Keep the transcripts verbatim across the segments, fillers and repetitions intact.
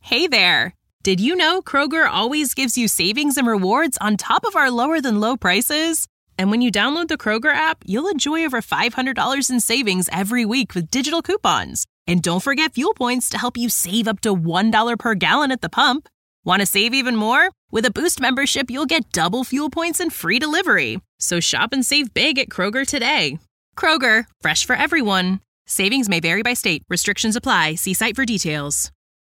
Hey there! Did you know Kroger always gives you savings and rewards on top of our lower-than-low prices? And when you download the Kroger app, you'll enjoy over five hundred dollars in savings every week with digital coupons. And don't forget fuel points to help you save up to one dollar per gallon at the pump. Want to save even more? With a Boost membership, you'll get double fuel points and free delivery. So shop and save big at Kroger today. Kroger, fresh for everyone. Savings may vary by state. Restrictions apply. See site for details.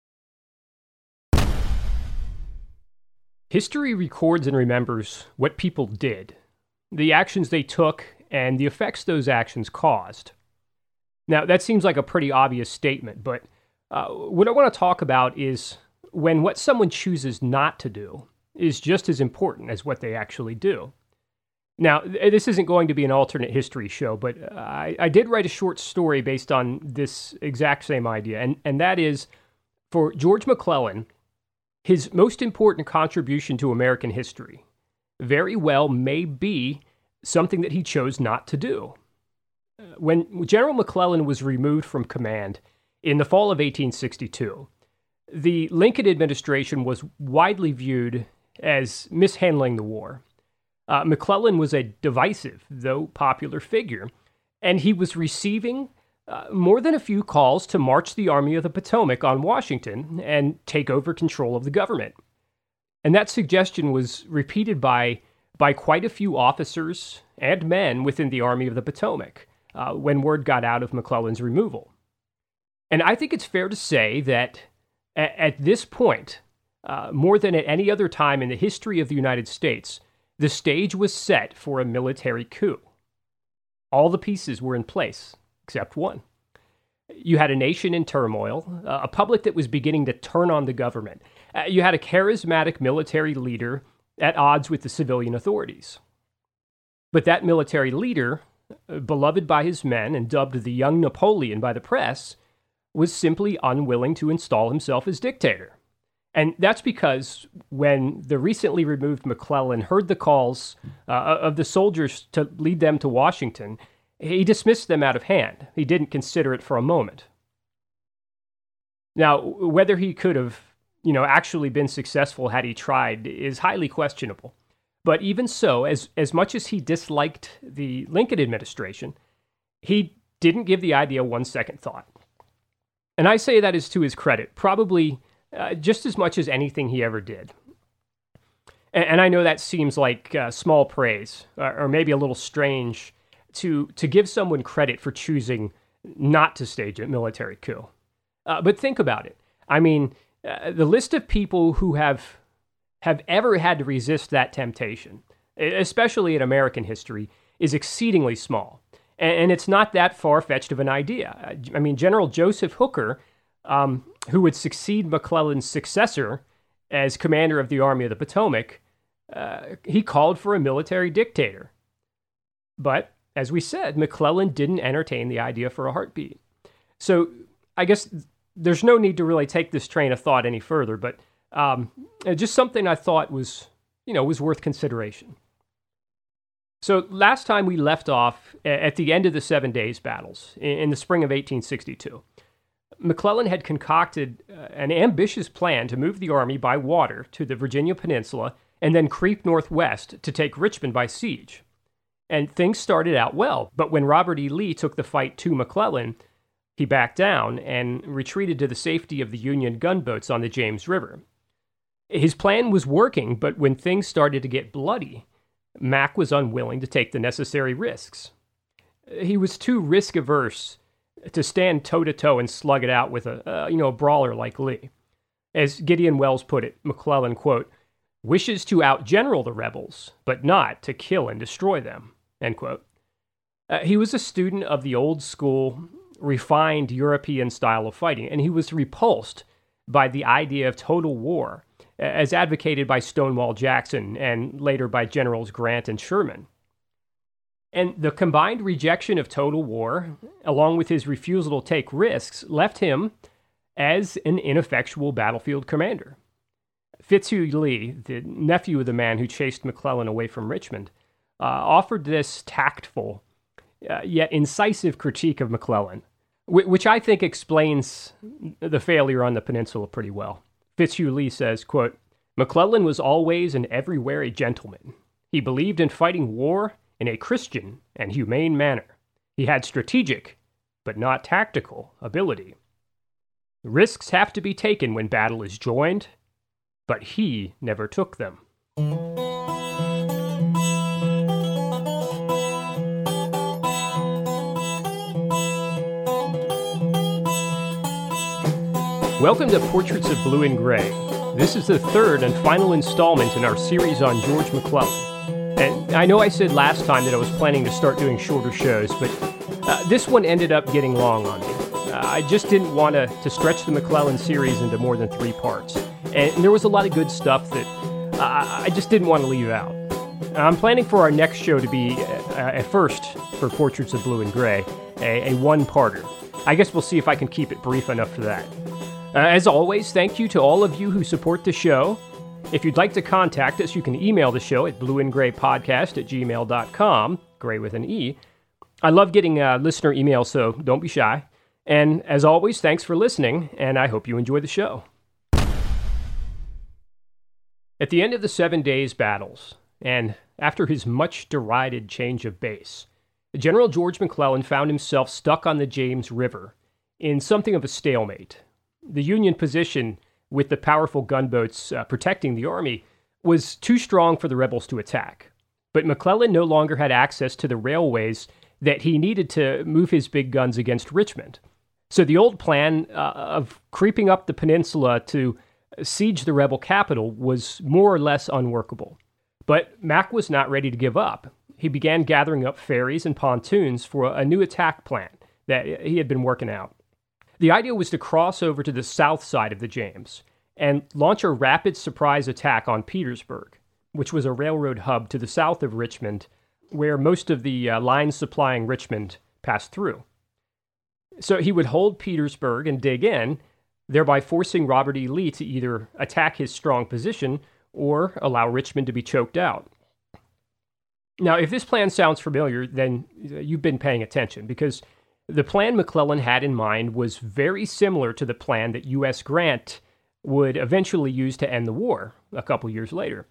History records and remembers what people did, the actions they took, and the effects those actions caused. Now, that seems like a pretty obvious statement, but uh, what I want to talk about is when what someone chooses not to do is just as important as what they actually do. Now, this isn't going to be an alternate history show, but I, I did write a short story based on this exact same idea, and, and that is, for George McClellan, his most important contribution to American history very well may be something that he chose not to do. When General McClellan was removed from command in the fall of eighteen sixty-two, the Lincoln administration was widely viewed as mishandling the war. Uh, McClellan was a divisive, though popular figure, and he was receiving Uh, more than a few calls to march the Army of the Potomac on Washington and take over control of the government. And that suggestion was repeated by, by quite a few officers and men within the Army of the Potomac uh, when word got out of McClellan's removal. And I think it's fair to say that at, at this point, uh, more than at any other time in the history of the United States, the stage was set for a military coup. All the pieces were in place, except one. You had a nation in turmoil, uh, a public that was beginning to turn on the government. Uh, you had a charismatic military leader at odds with the civilian authorities. But that military leader, uh, beloved by his men and dubbed the young Napoleon by the press, was simply unwilling to install himself as dictator. And that's because when the recently removed McClellan heard the calls uh, of the soldiers to lead them to Washington, he dismissed them out of hand. He didn't consider it for a moment. Now, whether he could have, you know, actually been successful had he tried is highly questionable. But even so, as, as much as he disliked the Lincoln administration, he didn't give the idea one second thought. And I say that is to his credit, probably uh, just as much as anything he ever did. And, and I know that seems like uh, small praise, or, or maybe a little strange to to give someone credit for choosing not to stage a military coup. Uh, but think about it. I mean, uh, the list of people who have have ever had to resist that temptation, especially in American history, is exceedingly small. And, and it's not that far-fetched of an idea. I mean, General Joseph Hooker, um, who would succeed McClellan's successor as commander of the Army of the Potomac, uh, he called for a military dictator. But as we said, McClellan didn't entertain the idea for a heartbeat. So I guess there's no need to really take this train of thought any further, but um, just something I thought was, you know, was worth consideration. So last time we left off at the end of the Seven Days Battles in the spring of eighteen sixty-two. McClellan had concocted an ambitious plan to move the army by water to the Virginia Peninsula and then creep northwest to take Richmond by siege. And things started out well, but when Robert E. Lee took the fight to McClellan, he backed down and retreated to the safety of the Union gunboats on the James River. His plan was working, but when things started to get bloody, Mack was unwilling to take the necessary risks. He was too risk-averse to stand toe-to-toe and slug it out with a, uh, you know, a brawler like Lee. As Gideon Wells put it, McClellan, quote, wishes to outgeneral the rebels, but not to kill and destroy them, end quote. Uh, he was a student of the old school, refined European style of fighting, and he was repulsed by the idea of total war, as advocated by Stonewall Jackson and later by Generals Grant and Sherman. And the combined rejection of total war, along with his refusal to take risks, left him as an ineffectual battlefield commander. Fitzhugh Lee, the nephew of the man who chased McClellan away from Richmond, uh, offered this tactful, uh, yet incisive critique of McClellan, wh- which I think explains the failure on the peninsula pretty well. Fitzhugh Lee says, quote, "McClellan was always and everywhere a gentleman. He believed in fighting war in a Christian and humane manner. He had strategic, but not tactical, ability. Risks have to be taken when battle is joined, but he never took them." Welcome to Portraits of Blue and Gray. This is the third and final installment in our series on George McClellan. And I know I said last time that I was planning to start doing shorter shows, but uh, this one ended up getting long on me. Uh, I just didn't want to, to stretch the McClellan series into more than three parts. And there was a lot of good stuff that uh, I just didn't want to leave out. I'm planning for our next show to be uh, a first for Portraits of Blue and Gray, a, a one-parter. I guess we'll see if I can keep it brief enough for that. Uh, as always, thank you to all of you who support the show. If you'd like to contact us, you can email the show at blueandgraypodcast at gmail dot com, gray with an E. I love getting uh, listener emails, so don't be shy. And as always, thanks for listening, and I hope you enjoy the show. At the end of the Seven Days battles, and after his much derided change of base, General George McClellan found himself stuck on the James River in something of a stalemate. The Union position, with the powerful gunboats uh, protecting the army, was too strong for the rebels to attack. But McClellan no longer had access to the railways that he needed to move his big guns against Richmond. So the old plan uh, of creeping up the peninsula to siege the rebel capital was more or less unworkable. But Mack was not ready to give up. He began gathering up ferries and pontoons for a new attack plan that he had been working out. The idea was to cross over to the south side of the James and launch a rapid surprise attack on Petersburg, which was a railroad hub to the south of Richmond, where most of the uh, lines supplying Richmond passed through. So he would hold Petersburg and dig in, thereby forcing Robert E. Lee to either attack his strong position or allow Richmond to be choked out. Now, if this plan sounds familiar, then you've been paying attention, because the plan McClellan had in mind was very similar to the plan that U S Grant would eventually use to end the war a couple years later.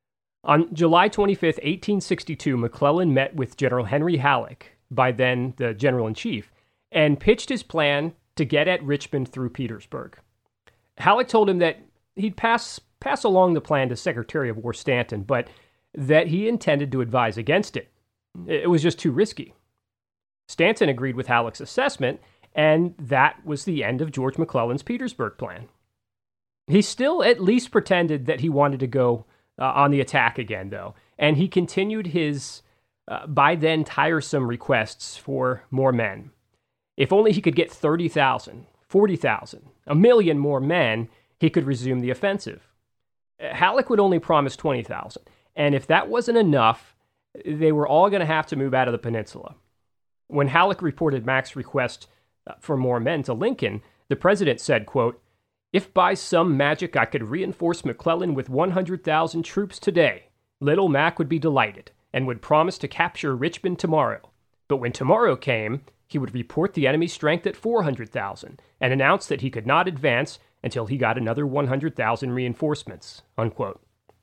On July twenty-fifth, eighteen sixty-two, McClellan met with General Henry Halleck, by then the General-in-Chief, and pitched his plan to get at Richmond through Petersburg. Halleck told him that he'd pass, pass along the plan to Secretary of War Stanton, but that he intended to advise against it. It was just too risky. Stanton agreed with Halleck's assessment, and that was the end of George McClellan's Petersburg plan. He still at least pretended that he wanted to go uh, on the attack again, though, and he continued his, uh, by then, tiresome requests for more men. If only he could get thirty thousand, forty thousand, a million more men, he could resume the offensive. Halleck would only promise twenty thousand, and if that wasn't enough, they were all going to have to move out of the peninsula. When Halleck reported Mack's request for more men to Lincoln, the president said, quote, "If by some magic I could reinforce McClellan with one hundred thousand troops today, little Mack would be delighted and would promise to capture Richmond tomorrow. But when tomorrow came, he would report the enemy's strength at four hundred thousand and announce that he could not advance until he got another one hundred thousand reinforcements," unquote.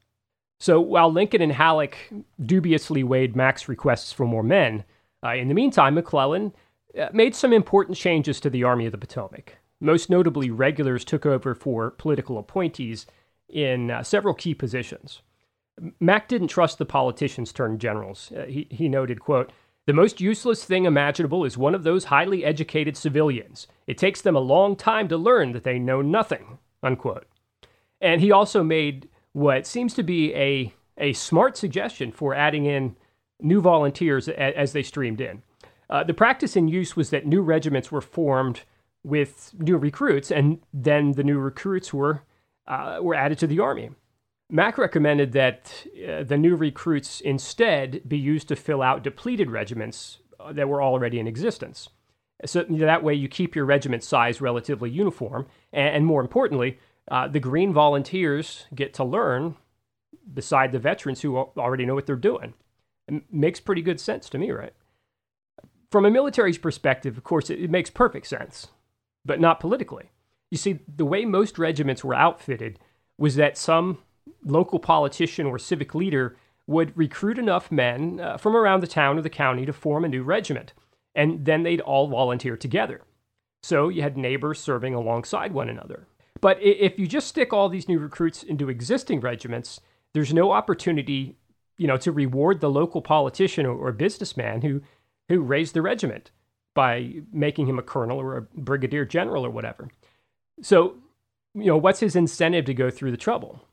So while Lincoln and Halleck dubiously weighed Mack's requests for more men, Uh, in the meantime, McClellan uh, made some important changes to the Army of the Potomac. Most notably, regulars took over for political appointees in uh, several key positions. Mack didn't trust the politicians turned generals. Uh, he, he noted, quote, "The most useless thing imaginable is one of those highly educated civilians. It takes them a long time to learn that they know nothing," unquote. And he also made what seems to be a, a smart suggestion for adding in new volunteers as they streamed in. Uh, the practice in use was that new regiments were formed with new recruits, and then the new recruits were uh, were added to the army. Mack recommended that uh, the new recruits instead be used to fill out depleted regiments that were already in existence. So that way you keep your regiment size relatively uniform, and, and more importantly, uh, the Green Volunteers get to learn beside the veterans who already know what they're doing. It makes pretty good sense to me, right? From a military's perspective, of course, it, it makes perfect sense, but not politically. You see, the way most regiments were outfitted was that some local politician or civic leader would recruit enough men uh, from around the town or the county to form a new regiment, and then they'd all volunteer together. So you had neighbors serving alongside one another. But if you just stick all these new recruits into existing regiments, there's no opportunity, you know, to reward the local politician or, or businessman who, who raised the regiment by making him a colonel or a brigadier general or whatever. So, you know, what's his incentive to go through the trouble?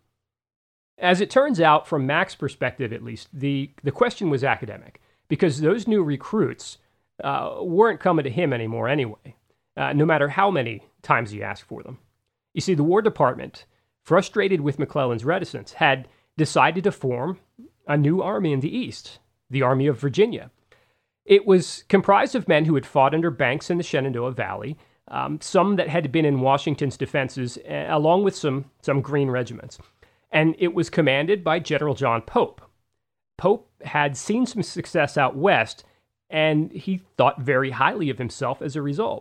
As it turns out, from Mac's perspective at least, the, the question was academic, because those new recruits uh, weren't coming to him anymore anyway, uh, no matter how many times he asked for them. You see, the War Department, frustrated with McClellan's reticence, had decided to form a new army in the East, the Army of Virginia. It was comprised of men who had fought under Banks in the Shenandoah Valley, um, some that had been in Washington's defenses, uh, along with some, some Green regiments. And it was commanded by General John Pope. Pope had seen some success out west, and he thought very highly of himself as a result.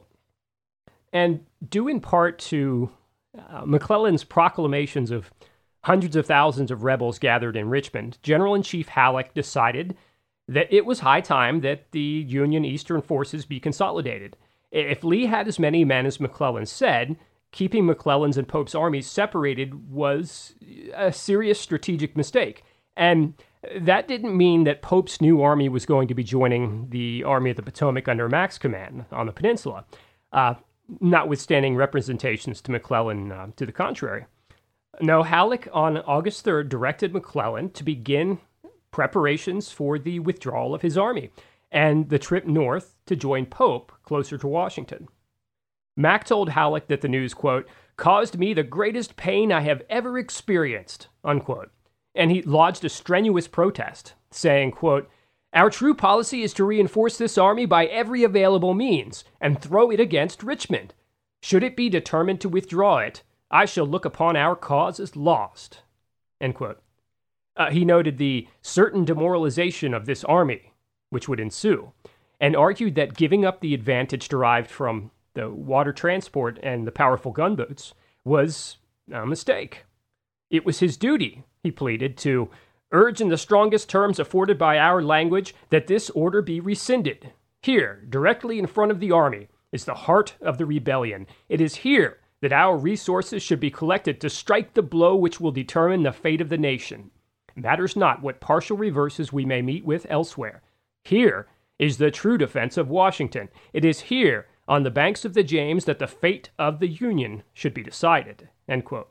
And due in part to uh, McClellan's proclamations of hundreds of thousands of rebels gathered in Richmond, General-in-Chief Halleck decided that it was high time that the Union Eastern forces be consolidated. If Lee had as many men as McClellan said, keeping McClellan's and Pope's armies separated was a serious strategic mistake. And that didn't mean that Pope's new army was going to be joining the Army of the Potomac under Mac's command on the peninsula, uh, notwithstanding representations to McClellan uh, to the contrary. No, Halleck on August third directed McClellan to begin preparations for the withdrawal of his army and the trip north to join Pope closer to Washington. Mac told Halleck that the news, quote, caused me the greatest pain I have ever experienced, unquote. And he lodged a strenuous protest, saying, quote, our true policy is to reinforce this army by every available means and throw it against Richmond. Should it be determined to withdraw it, I shall look upon our cause as lost, end quote. Uh, he noted the certain demoralization of this army, which would ensue, and argued that giving up the advantage derived from the water transport and the powerful gunboats was a mistake. It was his duty, he pleaded, to urge in the strongest terms afforded by our language that this order be rescinded. Here, directly in front of the army, is the heart of the rebellion. It is here that our resources should be collected to strike the blow which will determine the fate of the nation. It matters not what partial reverses we may meet with elsewhere. Here is the true defense of Washington. It is here, on the banks of the James, that the fate of the Union should be decided, end quote.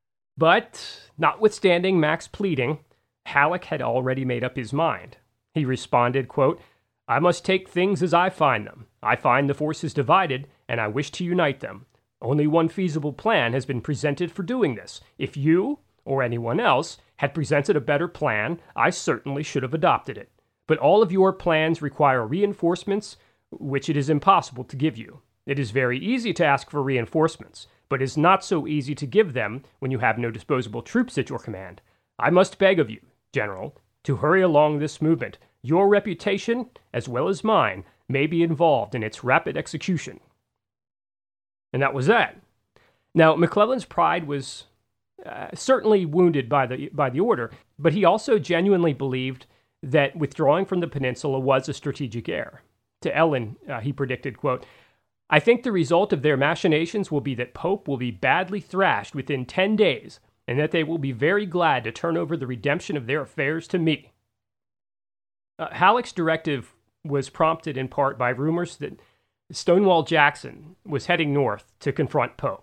But, notwithstanding Mac's pleading, Halleck had already made up his mind. He responded, quote, I must take things as I find them. I find the forces divided, and I wish to unite them. Only one feasible plan has been presented for doing this. If you, or anyone else, had presented a better plan, I certainly should have adopted it. But all of your plans require reinforcements, which it is impossible to give you. It is very easy to ask for reinforcements, but it is not so easy to give them when you have no disposable troops at your command. I must beg of you, General, to hurry along this movement. Your reputation, as well as mine, may be involved in its rapid execution. And that was that. Now, McClellan's pride was uh, certainly wounded by the by the order, but he also genuinely believed that withdrawing from the peninsula was a strategic error. To Ellen, uh, he predicted, quote, I think the result of their machinations will be that Pope will be badly thrashed within ten days, and that they will be very glad to turn over the redemption of their affairs to me. Uh, Halleck's directive was prompted in part by rumors that Stonewall Jackson was heading north to confront Pope.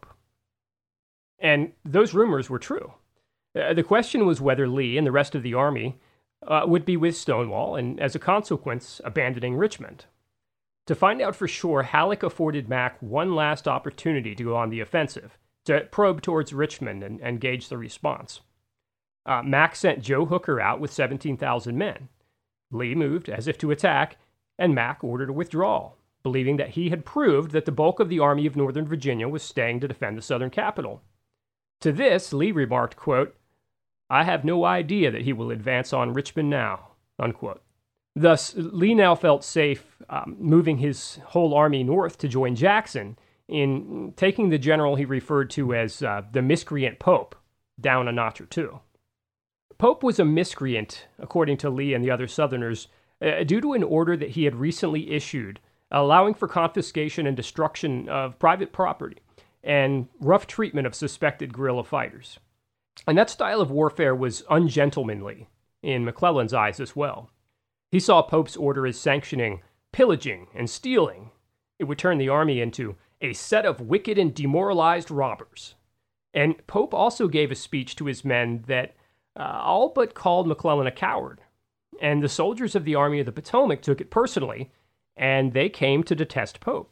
And those rumors were true. Uh, the question was whether Lee and the rest of the army uh, would be with Stonewall and, as a consequence, abandoning Richmond. To find out for sure, Halleck afforded Mac one last opportunity to go on the offensive, to probe towards Richmond and, and gauge the response. Uh, Mac sent Joe Hooker out with seventeen thousand men. Lee moved as if to attack, and Mac ordered a withdrawal, believing that he had proved that the bulk of the Army of Northern Virginia was staying to defend the southern capital. To this, Lee remarked, quote, I have no idea that he will advance on Richmond now, unquote. Thus, Lee now felt safe um, moving his whole army north to join Jackson, in taking the general he referred to as uh, the miscreant Pope down a notch or two. Pope was a miscreant, according to Lee and the other Southerners, uh, due to an order that he had recently issued, allowing for confiscation and destruction of private property and rough treatment of suspected guerrilla fighters. And that style of warfare was ungentlemanly in McClellan's eyes as well. He saw Pope's order as sanctioning pillaging and stealing. It would turn the army into a set of wicked and demoralized robbers. And Pope also gave a speech to his men that uh, all but called McClellan a coward. And the soldiers of the Army of the Potomac took it personally, and they came to detest Pope.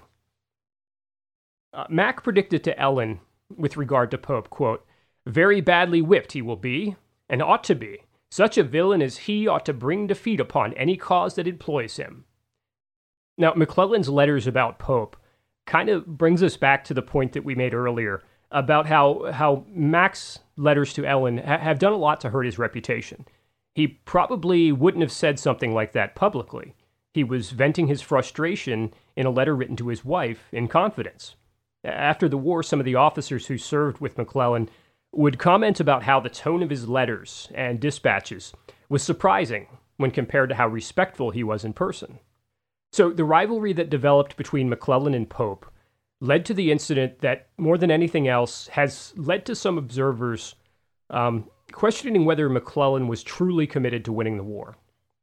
Uh, Mack predicted to Ellen, with regard to Pope, quote, "Very badly whipped he will be, and ought to be. Such a villain as he ought to bring defeat upon any cause that employs him." Now, McClellan's letters about Pope kind of brings us back to the point that we made earlier about how, how Mack's letters to Ellen ha- have done a lot to hurt his reputation. He probably wouldn't have said something like that publicly. He was venting his frustration in a letter written to his wife in confidence. After the war, some of the officers who served with McClellan would comment about how the tone of his letters and dispatches was surprising when compared to how respectful he was in person. So the rivalry that developed between McClellan and Pope led to the incident that, more than anything else, has led to some observers um, questioning whether McClellan was truly committed to winning the war.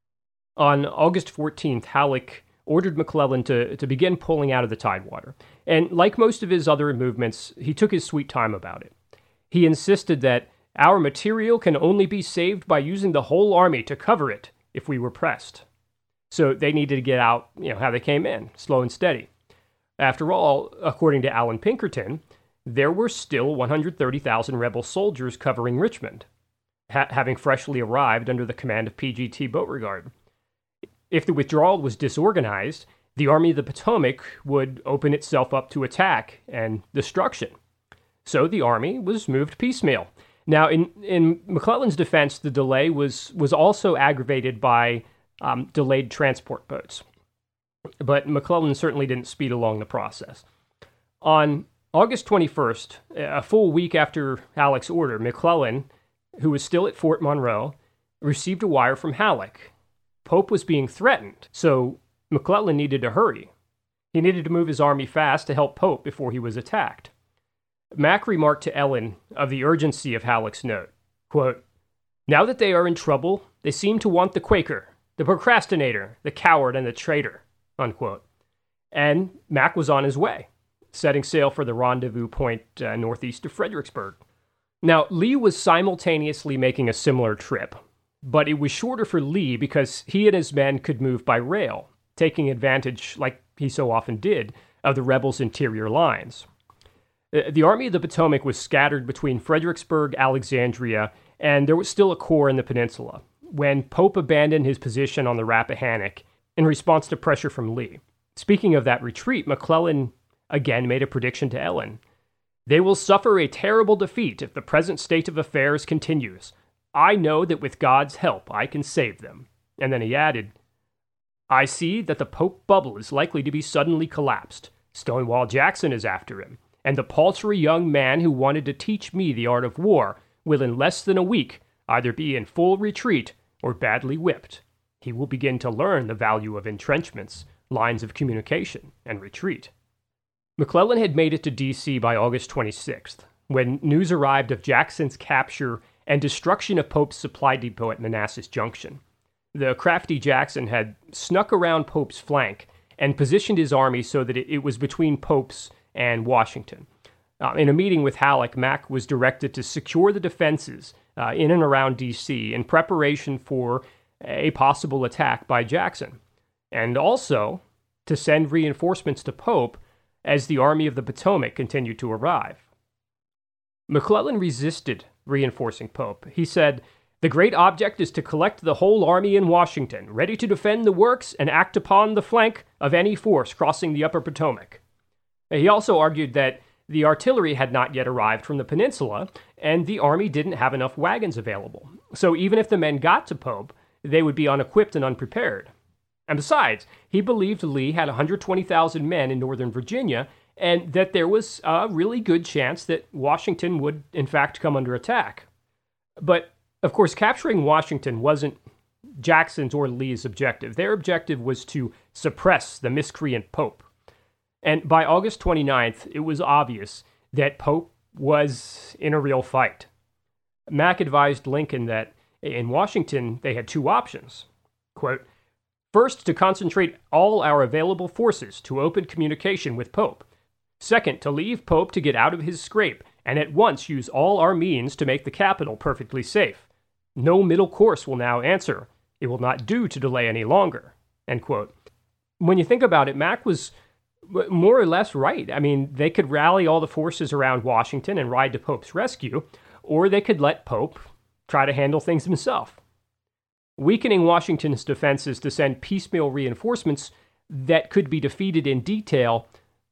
On August fourteenth, Halleck ordered McClellan to, to begin pulling out of the Tidewater, and like most of his other movements, he took his sweet time about it. He insisted that our material can only be saved by using the whole army to cover it if we were pressed. So they needed to get out, you know, how they came in, slow and steady. After all, according to Allan Pinkerton, there were still one hundred thirty thousand rebel soldiers covering Richmond, ha- having freshly arrived under the command of P G T Beauregard. If the withdrawal was disorganized, the Army of the Potomac would open itself up to attack and destruction. So the army was moved piecemeal. Now, in, in McClellan's defense, the delay was, was also aggravated by um, delayed transport boats. But McClellan certainly didn't speed along the process. On August twenty-first, a full week after Halleck's order, McClellan, who was still at Fort Monroe, received a wire from Halleck. Pope was being threatened, so McClellan needed to hurry. He needed to move his army fast to help Pope before he was attacked. Mack remarked to Ellen of the urgency of Halleck's note, quote, "Now that they are in trouble, they seem to want the Quaker, the procrastinator, the coward, and the traitor," unquote. And Mack was on his way, setting sail for the rendezvous point uh, northeast of Fredericksburg. Now, Lee was simultaneously making a similar trip, but it was shorter for Lee because he and his men could move by rail, taking advantage, like he so often did, of the rebels' interior lines. The Army of the Potomac was scattered between Fredericksburg, Alexandria, and there was still a corps in the peninsula when Pope abandoned his position on the Rappahannock in response to pressure from Lee. Speaking of that retreat, McClellan again made a prediction to Ellen. "They will suffer a terrible defeat if the present state of affairs continues. I know that with God's help I can save them." And then he added, "I see that the Pope bubble is likely to be suddenly collapsed. Stonewall Jackson is after him, and the paltry young man who wanted to teach me the art of war will in less than a week either be in full retreat or badly whipped. He will begin to learn the value of entrenchments, lines of communication, and retreat." McClellan had made it to D C by August twenty-sixth, when news arrived of Jackson's capture and destruction of Pope's supply depot at Manassas Junction. The crafty Jackson had snuck around Pope's flank and positioned his army so that it, it was between Pope's and Washington. Uh, in a meeting with Halleck, Mack was directed to secure the defenses uh, in and around D C in preparation for a possible attack by Jackson, and also to send reinforcements to Pope as the Army of the Potomac continued to arrive. McClellan resisted reinforcing Pope. He said, "The great object is to collect the whole army in Washington, ready to defend the works and act upon the flank of any force crossing the upper Potomac." He also argued that the artillery had not yet arrived from the peninsula, and the army didn't have enough wagons available. So even if the men got to Pope, they would be unequipped and unprepared. And besides, he believed Lee had one hundred twenty thousand men in Northern Virginia, and that there was a really good chance that Washington would, in fact, come under attack. But, of course, capturing Washington wasn't Jackson's or Lee's objective. Their objective was to suppress the miscreant Pope. And by August twenty-ninth, it was obvious that Pope was in a real fight. Mack advised Lincoln that in Washington, they had two options. Quote, "First, to concentrate all our available forces to open communication with Pope. Second, to leave Pope to get out of his scrape, and at once use all our means to make the capital perfectly safe. No middle course will now answer. It will not do to delay any longer." End quote. When you think about it, Mack was more or less right. I mean, they could rally all the forces around Washington and ride to Pope's rescue, or they could let Pope try to handle things himself. Weakening Washington's defenses to send piecemeal reinforcements that could be defeated in detail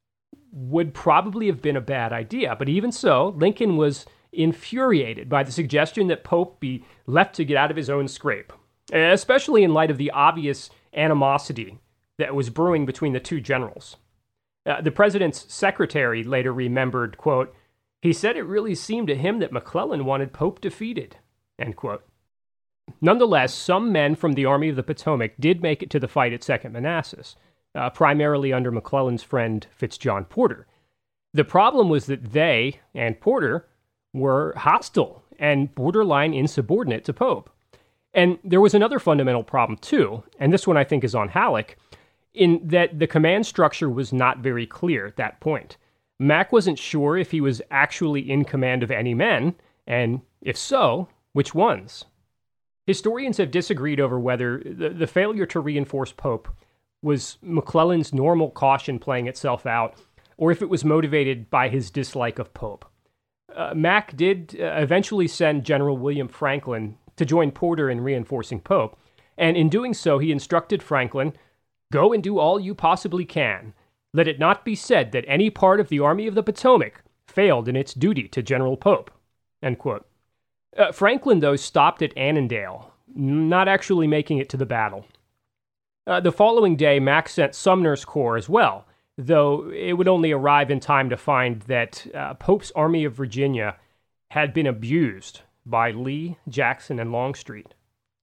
would probably have been a bad idea. But even so, Lincoln was infuriated by the suggestion that Pope be left to get out of his own scrape, especially in light of the obvious animosity that was brewing between the two generals. Uh, the president's secretary later remembered, quote, "He said it really seemed to him that McClellan wanted Pope defeated," end quote. Nonetheless, some men from the Army of the Potomac did make it to the fight at Second Manassas, uh, primarily under McClellan's friend Fitzjohn Porter. The problem was that they, and Porter, were hostile and borderline insubordinate to Pope. And there was another fundamental problem, too, and this one I think is on Halleck, in that the command structure was not very clear at that point. Mack wasn't sure if he was actually in command of any men, and if so, which ones. Historians have disagreed over whether the, the failure to reinforce Pope was McClellan's normal caution playing itself out, or if it was motivated by his dislike of Pope. Uh, Mack did uh, eventually send General William Franklin to join Porter in reinforcing Pope, and in doing so, he instructed Franklin, "Go and do all you possibly can. Let it not be said that any part of the Army of the Potomac failed in its duty to General Pope." End quote. Uh, Franklin, though, stopped at Annandale, not actually making it to the battle. Uh, the following day, Mack sent Sumner's corps as well, though it would only arrive in time to find that uh, Pope's Army of Virginia had been abused by Lee, Jackson, and Longstreet.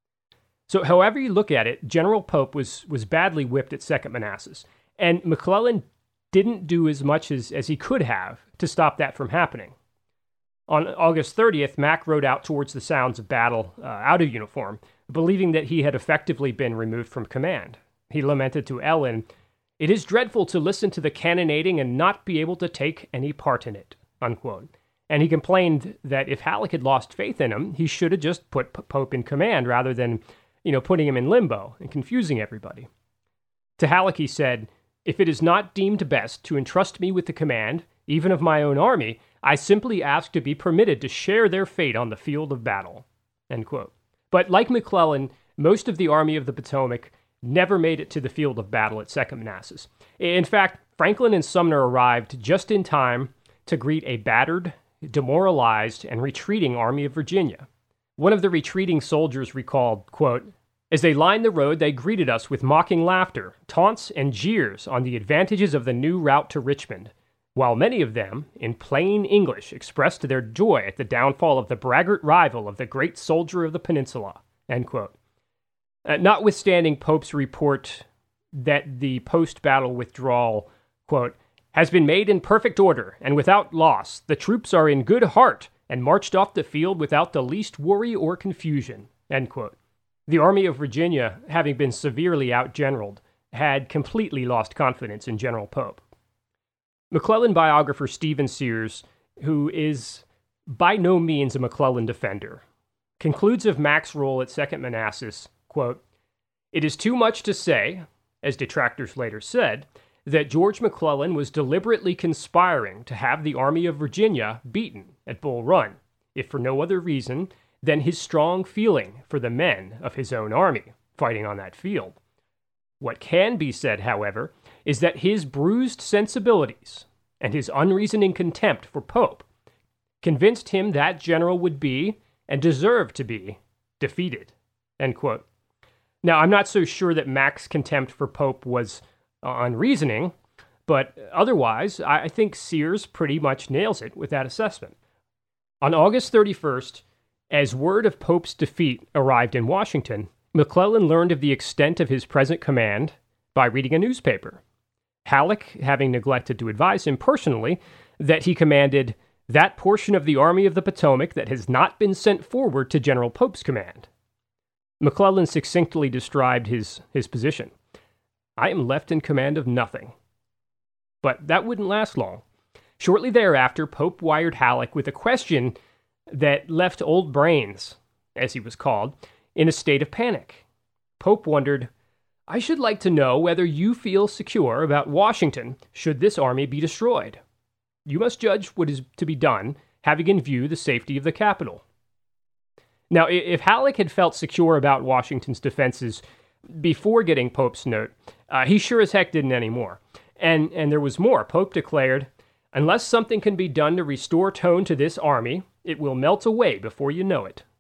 So however you look at it, General Pope was, was badly whipped at Second Manassas, and McClellan didn't do as much as, as he could have to stop that from happening. On August thirtieth, Mack rode out towards the sounds of battle uh, out of uniform, believing that he had effectively been removed from command. He lamented to Ellen, "It is dreadful to listen to the cannonading and not be able to take any part in it," unquote. And he complained that if Halleck had lost faith in him, he should have just put P- Pope in command rather than, you know, putting him in limbo and confusing everybody. To Halleck he said, "If it is not deemed best to entrust me with the command, even of my own army, I simply ask to be permitted to share their fate on the field of battle." End quote. But like McClellan, most of the Army of the Potomac never made it to the field of battle at Second Manassas. In fact, Franklin and Sumner arrived just in time to greet a battered, demoralized, and retreating Army of Virginia. One of the retreating soldiers recalled, quote, "As they lined the road, they greeted us with mocking laughter, taunts, and jeers on the advantages of the new route to Richmond, while many of them, in plain English, expressed their joy at the downfall of the braggart rival of the great soldier of the peninsula." End quote. Uh, notwithstanding Pope's report that the post-battle withdrawal, quote, "has been made in perfect order and without loss, the troops are in good heart and marched off the field without the least worry or confusion," end quote. The Army of Virginia, having been severely outgeneraled, had completely lost confidence in General Pope. McClellan biographer Stephen Sears, who is by no means a McClellan defender, concludes of Mack's role at Second Manassas, quote, "It is too much to say, as detractors later said, that George McClellan was deliberately conspiring to have the Army of Virginia beaten at Bull Run, if for no other reason than his strong feeling for the men of his own army fighting on that field. What can be said, however, is that his bruised sensibilities and his unreasoning contempt for Pope convinced him that general would be, and deserved to be, defeated." End quote. Now, I'm not so sure that Mack's contempt for Pope was uh, unreasoning, but otherwise, I think Sears pretty much nails it with that assessment. On August thirty-first, as word of Pope's defeat arrived in Washington, McClellan learned of the extent of his present command by reading a newspaper. Halleck, having neglected to advise him personally that he commanded that portion of the Army of the Potomac that has not been sent forward to General Pope's command. McClellan succinctly described his, his position. I am left in command of nothing. But that wouldn't last long. Shortly thereafter, Pope wired Halleck with a question that left Old Brains, as he was called, in a state of panic. Pope wondered, I should like to know whether you feel secure about Washington should this army be destroyed. You must judge what is to be done, having in view the safety of the capital. Now, if Halleck had felt secure about Washington's defenses before getting Pope's note, uh, he sure as heck didn't anymore. And, and there was more. Pope declared, unless something can be done to restore tone to this army, it will melt away before you know it.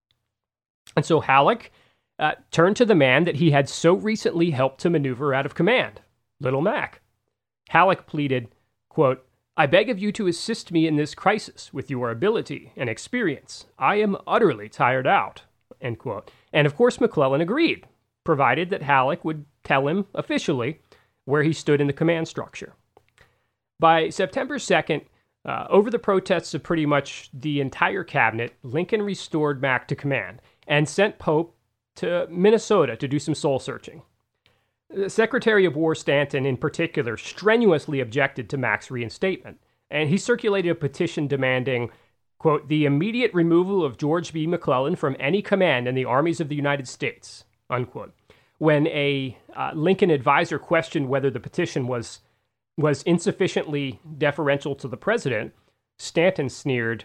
And so Halleck uh, turned to the man that he had so recently helped to maneuver out of command, Little Mac. Halleck pleaded, quote, I beg of you to assist me in this crisis with your ability and experience. I am utterly tired out, end quote. And of course McClellan agreed, provided that Halleck would tell him officially where he stood in the command structure. By September second, uh, over the protests of pretty much the entire cabinet, Lincoln restored Mac to command and sent Pope to Minnesota to do some soul-searching. The Secretary of War Stanton, in particular, strenuously objected to Mac's reinstatement, and he circulated a petition demanding, quote, the immediate removal of George B. McClellan from any command in the armies of the United States, unquote. When a uh, Lincoln advisor questioned whether the petition was, was insufficiently deferential to the president, Stanton sneered,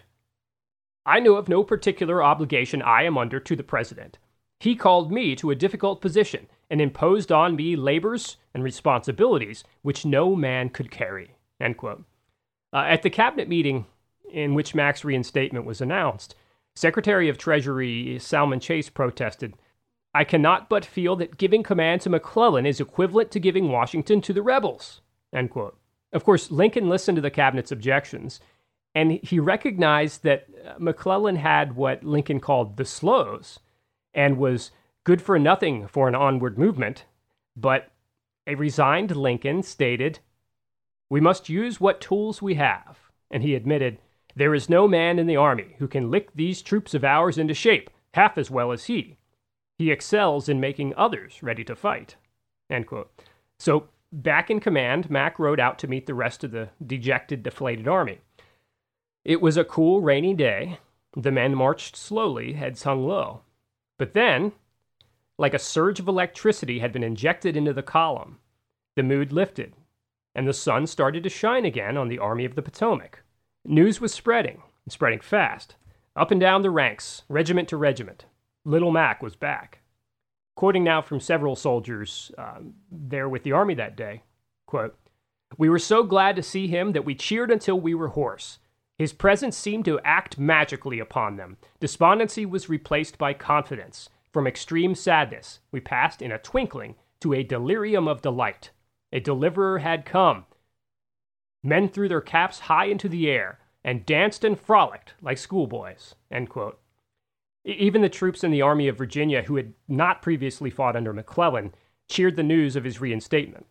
I know of no particular obligation I am under to the president. He called me to a difficult position and imposed on me labors and responsibilities which no man could carry, end quote. Uh, at the cabinet meeting in which Mac's reinstatement was announced, Secretary of Treasury Salmon Chase protested, I cannot but feel that giving command to McClellan is equivalent to giving Washington to the rebels, end quote. Of course, Lincoln listened to the cabinet's objections, and he recognized that McClellan had what Lincoln called the slows, and was good for nothing for an onward movement, but a resigned Lincoln stated, we must use what tools we have, and he admitted, there is no man in the army who can lick these troops of ours into shape half as well as he. He excels in making others ready to fight, end quote. So, back in command, Mac rode out to meet the rest of the dejected, deflated army. It was a cool, rainy day. The men marched slowly, heads hung low. But then, like a surge of electricity had been injected into the column, the mood lifted, and the sun started to shine again on the Army of the Potomac. News was spreading, and spreading fast, up and down the ranks, regiment to regiment. Little Mac was back. Quoting now from several soldiers um, there with the Army that day, quote, we were so glad to see him that we cheered until we were hoarse. His presence seemed to act magically upon them. Despondency was replaced by confidence. From extreme sadness, we passed in a twinkling to a delirium of delight. A deliverer had come. Men threw their caps high into the air and danced and frolicked like schoolboys, end quote. Even the troops in the Army of Virginia who had not previously fought under McClellan cheered the news of his reinstatement.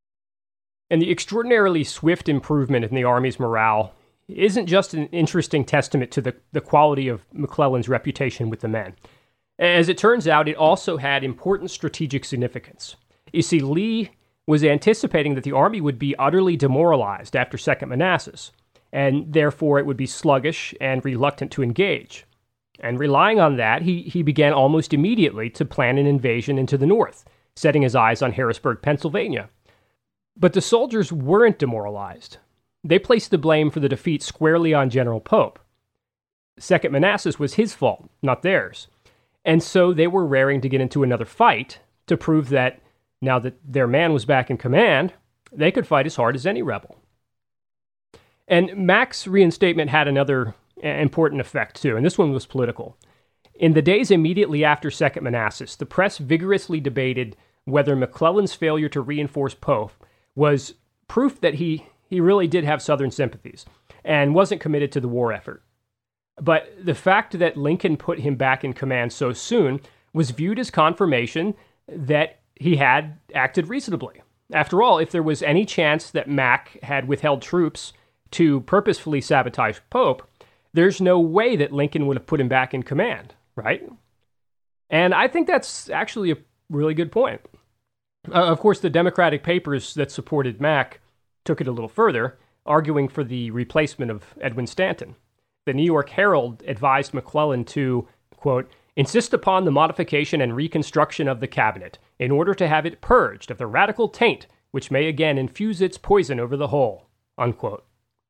And the extraordinarily swift improvement in the Army's morale isn't just an interesting testament to the, the quality of McClellan's reputation with the men. As it turns out, it also had important strategic significance. You see, Lee was anticipating that the Army would be utterly demoralized after Second Manassas, and therefore it would be sluggish and reluctant to engage. And relying on that, he, he began almost immediately to plan an invasion into the north, setting his eyes on Harrisburg, Pennsylvania. But the soldiers weren't demoralized. They placed the blame for the defeat squarely on General Pope. Second Manassas was his fault, not theirs. And so they were raring to get into another fight to prove that, now that their man was back in command, they could fight as hard as any rebel. And Mac's reinstatement had another important effect, too, and this one was political. In the days immediately after Second Manassas, the press vigorously debated whether McClellan's failure to reinforce Pope was proof that he, he really did have Southern sympathies and wasn't committed to the war effort. But the fact that Lincoln put him back in command so soon was viewed as confirmation that he had acted reasonably. After all, if there was any chance that Mack had withheld troops to purposefully sabotage Pope, there's no way that Lincoln would have put him back in command, right? And I think that's actually a really good point. Uh, of course, the Democratic papers that supported Mack took it a little further, arguing for the replacement of Edwin Stanton. The New York Herald advised McClellan to, quote, insist upon the modification and reconstruction of the cabinet in order to have it purged of the radical taint which may again infuse its poison over the whole, unquote.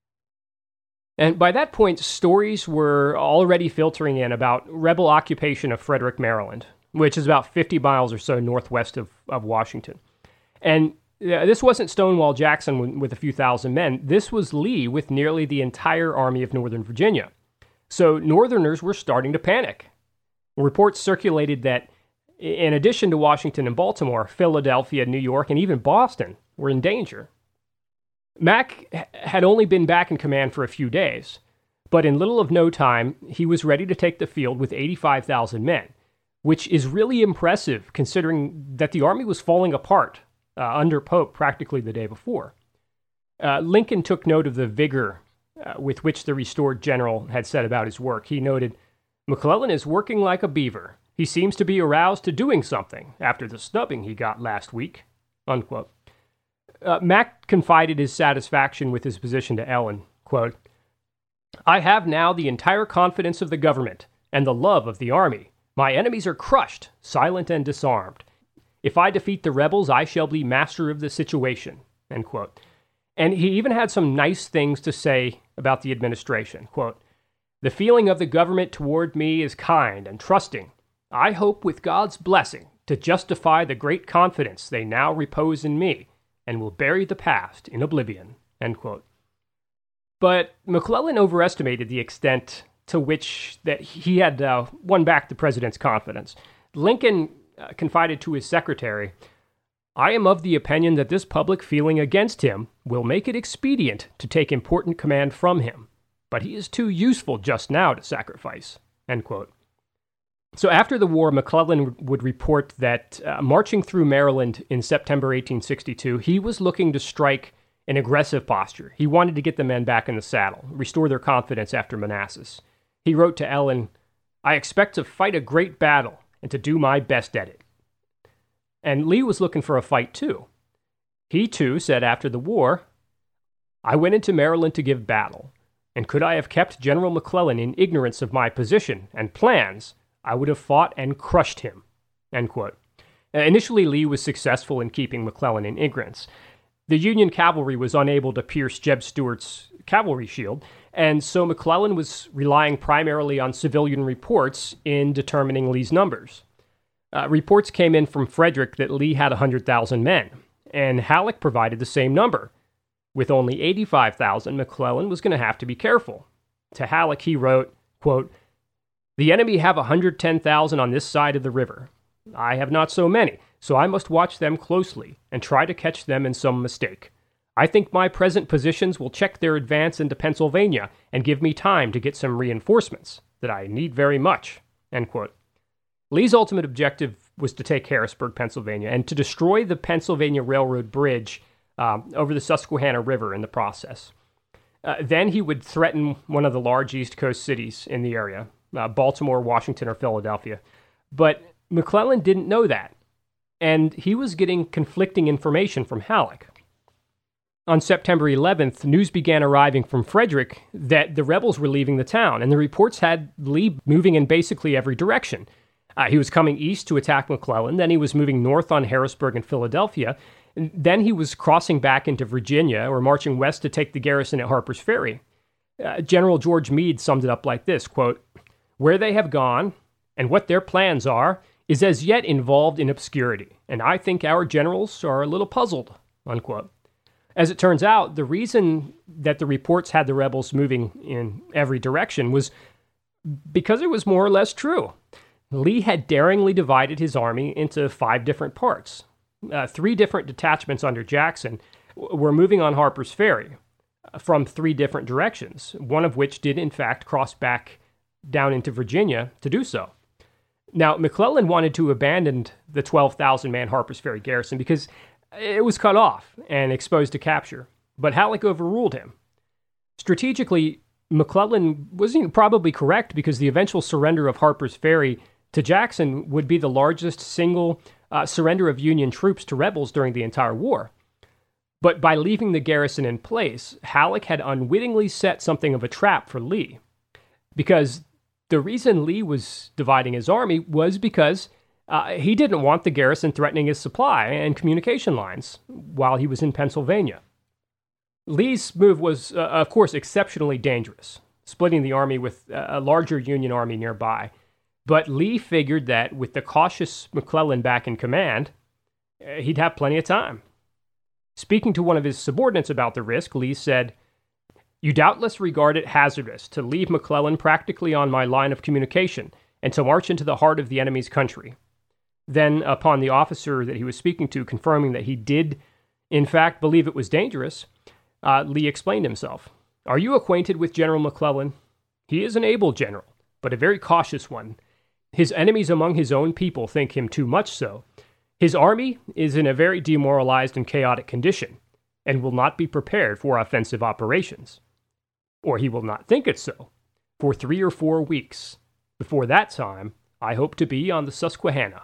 And by that point, stories were already filtering in about rebel occupation of Frederick, Maryland, which is about fifty miles or so northwest of, of Washington. And uh, this wasn't Stonewall Jackson with, with a few thousand men. This was Lee with nearly the entire Army of Northern Virginia. So Northerners were starting to panic. Reports circulated that in addition to Washington and Baltimore, Philadelphia, New York, and even Boston were in danger. Mack had only been back in command for a few days, but in little of no time, he was ready to take the field with eighty-five thousand men, which is really impressive considering that the army was falling apart uh, under Pope practically the day before. Uh, Lincoln took note of the vigor uh, with which the restored general had set about his work. He noted, "McClellan is working like a beaver. He seems to be aroused to doing something after the snubbing he got last week," unquote. Uh, Mack confided his satisfaction with his position to Ellen, quote, "I have now the entire confidence of the government and the love of the army. My enemies are crushed, silent, and disarmed. If I defeat the rebels, I shall be master of the situation," end quote. And he even had some nice things to say about the administration, quote, "The feeling of the government toward me is kind and trusting. I hope with God's blessing to justify the great confidence they now repose in me, and will bury the past in oblivion," end quote. But McClellan overestimated the extent to which that he had uh, won back the president's confidence. Lincoln uh, confided to his secretary, "I am of the opinion that this public feeling against him will make it expedient to take important command from him, but he is too useful just now to sacrifice," end quote. So after the war, McClellan would report that uh, marching through Maryland in September eighteen sixty-two, he was looking to strike an aggressive posture. He wanted to get the men back in the saddle, restore their confidence after Manassas. He wrote to Ellen, "I expect to fight a great battle and to do my best at it." And Lee was looking for a fight too. He too said after the war, "I went into Maryland to give battle, and could I have kept General McClellan in ignorance of my position and plans, I would have fought and crushed him," end quote. Uh, initially, Lee was successful in keeping McClellan in ignorance. The Union cavalry was unable to pierce Jeb Stuart's cavalry shield, and so McClellan was relying primarily on civilian reports in determining Lee's numbers. Uh, reports came in from Frederick that Lee had one hundred thousand men, and Halleck provided the same number. With only eighty-five thousand, McClellan was going to have to be careful. To Halleck, he wrote, quote, "The enemy have one hundred ten thousand on this side of the river. I have not so many, so I must watch them closely and try to catch them in some mistake. I think my present positions will check their advance into Pennsylvania and give me time to get some reinforcements that I need very much," end quote. Lee's ultimate objective was to take Harrisburg, Pennsylvania, and to destroy the Pennsylvania Railroad Bridge um, over the Susquehanna River in the process. Uh, then he would threaten one of the large East Coast cities in the area, uh, Baltimore, Washington, or Philadelphia. But McClellan didn't know that, and he was getting conflicting information from Halleck. On September eleventh, news began arriving from Frederick that the rebels were leaving the town, and the reports had Lee moving in basically every direction. Uh, he was coming east to attack McClellan, then he was moving north on Harrisburg and Philadelphia, and then he was crossing back into Virginia or marching west to take the garrison at Harper's Ferry. Uh, General George Meade summed it up like this, quote, "Where they have gone and what their plans are is as yet involved in obscurity, and I think our generals are a little puzzled," unquote. As it turns out, the reason that the reports had the rebels moving in every direction was because it was more or less true. Lee had daringly divided his army into five different parts. Uh, three different detachments under Jackson were moving on Harper's Ferry from three different directions, one of which did in fact cross back down into Virginia to do so. Now, McClellan wanted to abandon the twelve thousand man Harper's Ferry garrison because it was cut off and exposed to capture, but Halleck overruled him. Strategically, McClellan was probably correct because the eventual surrender of Harper's Ferry to Jackson would be the largest single uh, surrender of Union troops to rebels during the entire war. But by leaving the garrison in place, Halleck had unwittingly set something of a trap for Lee. Because the reason Lee was dividing his army was because uh, he didn't want the garrison threatening his supply and communication lines while he was in Pennsylvania. Lee's move was, uh, of course, exceptionally dangerous, splitting the army with a larger Union army nearby. But Lee figured that with the cautious McClellan back in command, uh, he'd have plenty of time. Speaking to one of his subordinates about the risk, Lee said, "You doubtless regard it hazardous to leave McClellan practically on my line of communication and to march into the heart of the enemy's country." Then, upon the officer that he was speaking to confirming that he did, in fact, believe it was dangerous, uh, Lee explained himself. "Are you acquainted with General McClellan? He is an able general, but a very cautious one. His enemies among his own people think him too much so. His army is in a very demoralized and chaotic condition, and will not be prepared for offensive operations. Or he will not think it so, for three or four weeks. Before that time, I hope to be on the Susquehanna."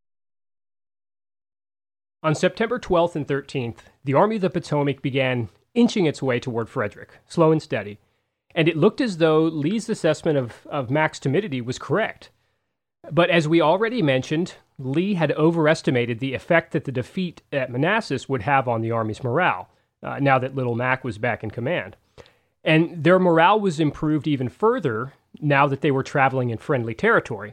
On September twelfth and thirteenth, the Army of the Potomac began inching its way toward Frederick, slow and steady, and it looked as though Lee's assessment of, of Mac's timidity was correct. But as we already mentioned, Lee had overestimated the effect that the defeat at Manassas would have on the Army's morale, uh, now that Little Mac was back in command. And their morale was improved even further now that they were traveling in friendly territory.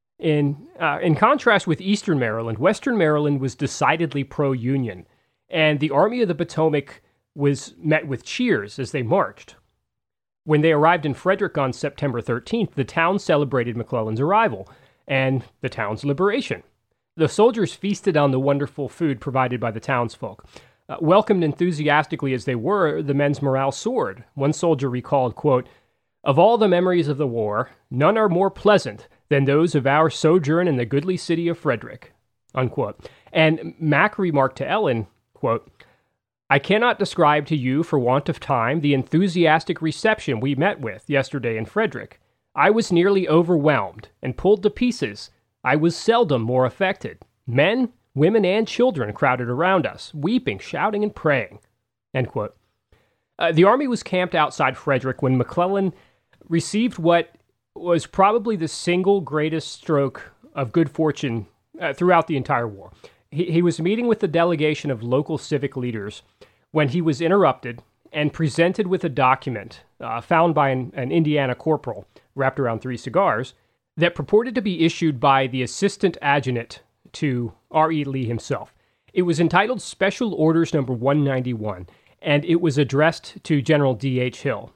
In, uh, in contrast with Eastern Maryland, Western Maryland was decidedly pro-Union, and the Army of the Potomac was met with cheers as they marched. When they arrived in Frederick on September thirteenth, the town celebrated McClellan's arrival and the town's liberation. The soldiers feasted on the wonderful food provided by the townsfolk. Uh, welcomed enthusiastically as they were, the men's morale soared. One soldier recalled, quote, "Of all the memories of the war, none are more pleasant than those of our sojourn in the goodly city of Frederick," unquote. And Mac remarked to Ellen, quote, "I cannot describe to you for want of time the enthusiastic reception we met with yesterday in Frederick. I was nearly overwhelmed and pulled to pieces. I was seldom more affected. Men, women, and children crowded around us, weeping, shouting, and praying." End quote. Uh, the army was camped outside Frederick when McClellan received what was probably the single greatest stroke of good fortune uh, throughout the entire war. He, he was meeting with the delegation of local civic leaders when he was interrupted and presented with a document uh, found by an, an Indiana corporal wrapped around three cigars that purported to be issued by the assistant adjutant to R E. Lee himself. It was entitled Special Orders Number one ninety-one, and it was addressed to General D H. Hill.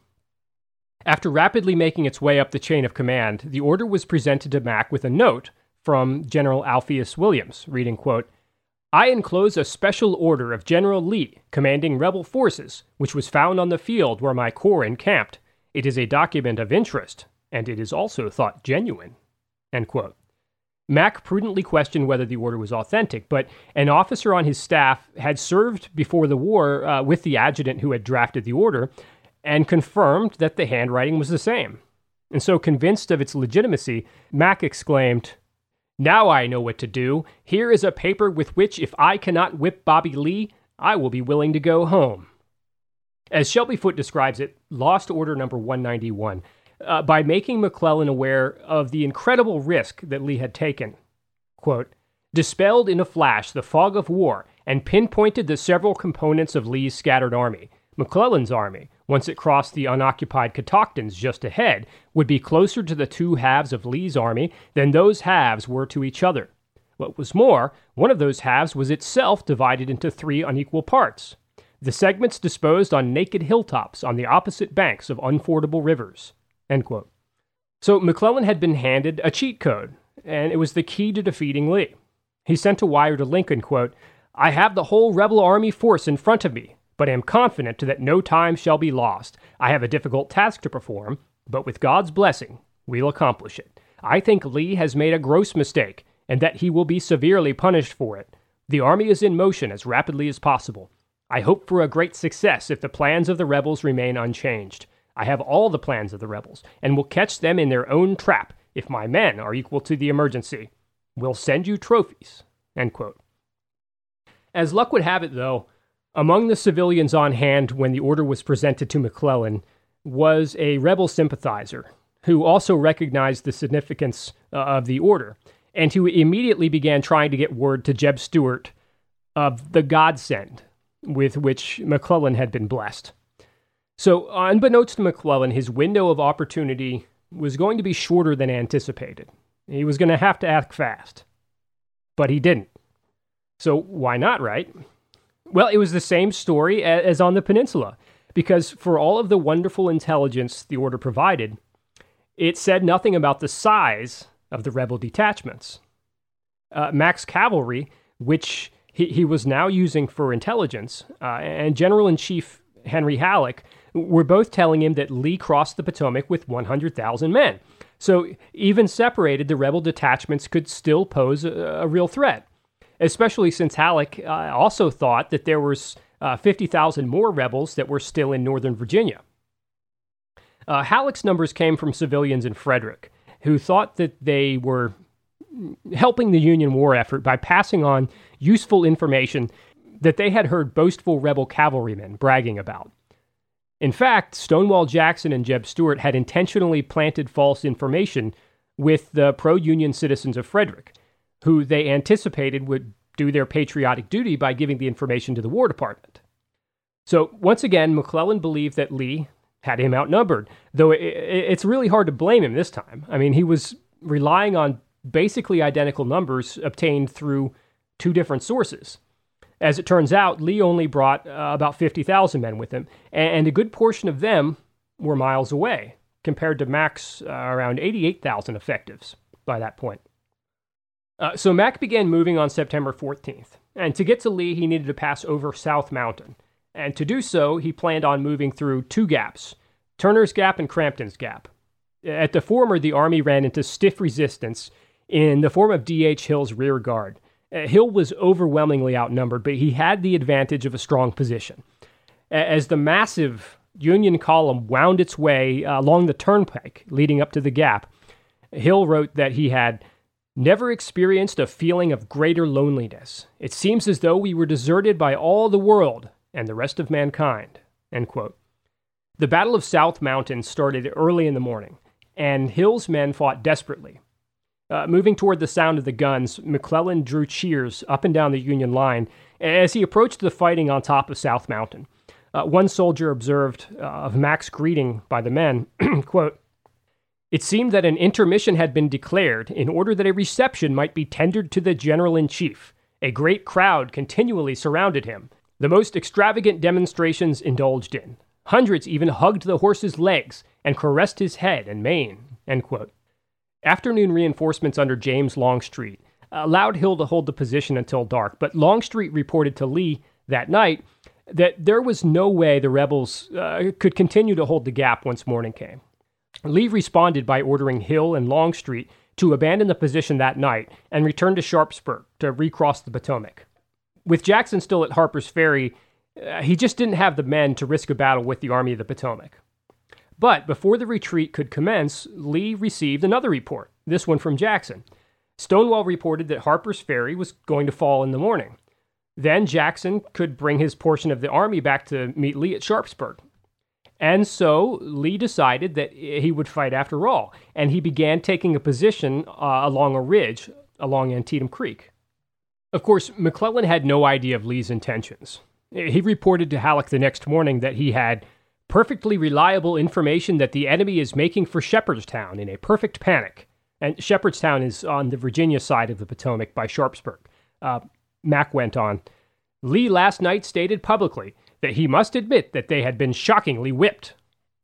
After rapidly making its way up the chain of command, the order was presented to Mac with a note from General Alpheus Williams, reading, quote, "I enclose a special order of General Lee, commanding rebel forces, which was found on the field where my corps encamped. It is a document of interest, and it is also thought genuine." End quote. Mac prudently questioned whether the order was authentic, but an officer on his staff had served before the war uh, with the adjutant who had drafted the order, and confirmed that the handwriting was the same. And so, convinced of its legitimacy, Mac exclaimed, "Now I know what to do. Here is a paper with which, if I cannot whip Bobby Lee, I will be willing to go home." As Shelby Foote describes it, Lost Order Number one ninety-one, uh, by making McClellan aware of the incredible risk that Lee had taken, quote, "dispelled in a flash the fog of war and pinpointed the several components of Lee's scattered army. McClellan's army, once it crossed the unoccupied Catoctons just ahead, would be closer to the two halves of Lee's army than those halves were to each other. What was more, one of those halves was itself divided into three unequal parts, the segments disposed on naked hilltops on the opposite banks of unfordable rivers." End quote. So McClellan had been handed a cheat code, and it was the key to defeating Lee. He sent a wire to Lincoln, quote, "I have the whole rebel army force in front of me. but am confident that no time shall be lost. I have a difficult task to perform, but with God's blessing, we'll accomplish it. I think Lee has made a gross mistake, and that he will be severely punished for it. The army is in motion as rapidly as possible. I hope for a great success if the plans of the rebels remain unchanged. I have all the plans of the rebels, and will catch them in their own trap if my men are equal to the emergency. We'll send you trophies." End quote. As luck would have it, though, among the civilians on hand when the order was presented to McClellan was a rebel sympathizer who also recognized the significance uh, of the order, and who immediately began trying to get word to Jeb Stuart of the godsend with which McClellan had been blessed. So, unbeknownst to McClellan, his window of opportunity was going to be shorter than anticipated. He was going to have to act fast. But he didn't. So, why not, right? Well, it was the same story as on the peninsula, because for all of the wonderful intelligence the order provided, it said nothing about the size of the rebel detachments. Uh, Mac's cavalry, which he, he was now using for intelligence, uh, and General-in-Chief Henry Halleck were both telling him that Lee crossed the Potomac with one hundred thousand men. So even separated, the rebel detachments could still pose a, a real threat, especially since Halleck uh, also thought that there was uh, fifty thousand more rebels that were still in Northern Virginia. Uh, Halleck's numbers came from civilians in Frederick, who thought that they were helping the Union war effort by passing on useful information that they had heard boastful rebel cavalrymen bragging about. In fact, Stonewall Jackson and Jeb Stuart had intentionally planted false information with the pro-Union citizens of Frederick, who they anticipated would do their patriotic duty by giving the information to the War Department. So, once again, McClellan believed that Lee had him outnumbered, though it, it, it's really hard to blame him this time. I mean, he was relying on basically identical numbers obtained through two different sources. As it turns out, Lee only brought uh, about fifty thousand men with him, and a good portion of them were miles away, compared to Mac's uh, around eighty-eight thousand effectives by that point. Uh, so Mac began moving on September fourteenth, and to get to Lee, he needed to pass over South Mountain. And to do so, he planned on moving through two gaps, Turner's Gap and Crampton's Gap. At the former, the Army ran into stiff resistance in the form of D H Hill's rear guard. Uh, Hill was overwhelmingly outnumbered, but he had the advantage of a strong position. As the massive Union column wound its way uh, along the turnpike leading up to the gap, Hill wrote that he had never experienced a feeling of greater loneliness. It seems as though we were deserted by all the world and the rest of mankind. End quote. The Battle of South Mountain started early in the morning, and Hill's men fought desperately. Uh, moving toward the sound of the guns, McClellan drew cheers up and down the Union line as he approached the fighting on top of South Mountain. Uh, one soldier observed uh, of Mac's greeting by the men, quote, "It seemed that an intermission had been declared in order that a reception might be tendered to the General-in-Chief. A great crowd continually surrounded him. The most extravagant demonstrations indulged in. Hundreds even hugged the horse's legs and caressed his head and mane." End quote. Afternoon reinforcements under James Longstreet allowed Hill to hold the position until dark, but Longstreet reported to Lee that night that there was no way the rebels uh, could continue to hold the gap once morning came. Lee responded by ordering Hill and Longstreet to abandon the position that night and return to Sharpsburg to recross the Potomac. With Jackson still at Harper's Ferry, uh, he just didn't have the men to risk a battle with the Army of the Potomac. But before the retreat could commence, Lee received another report, this one from Jackson. Stonewall reported that Harper's Ferry was going to fall in the morning. Then Jackson could bring his portion of the army back to meet Lee at Sharpsburg. And so Lee decided that he would fight after all, and he began taking a position uh, along a ridge along Antietam Creek. Of course, McClellan had no idea of Lee's intentions. He reported to Halleck the next morning that he had perfectly reliable information that the enemy is making for Shepherdstown in a perfect panic. And Shepherdstown is on the Virginia side of the Potomac by Sharpsburg. Uh, Mac went on, "Lee last night stated publicly that he must admit that they had been shockingly whipped."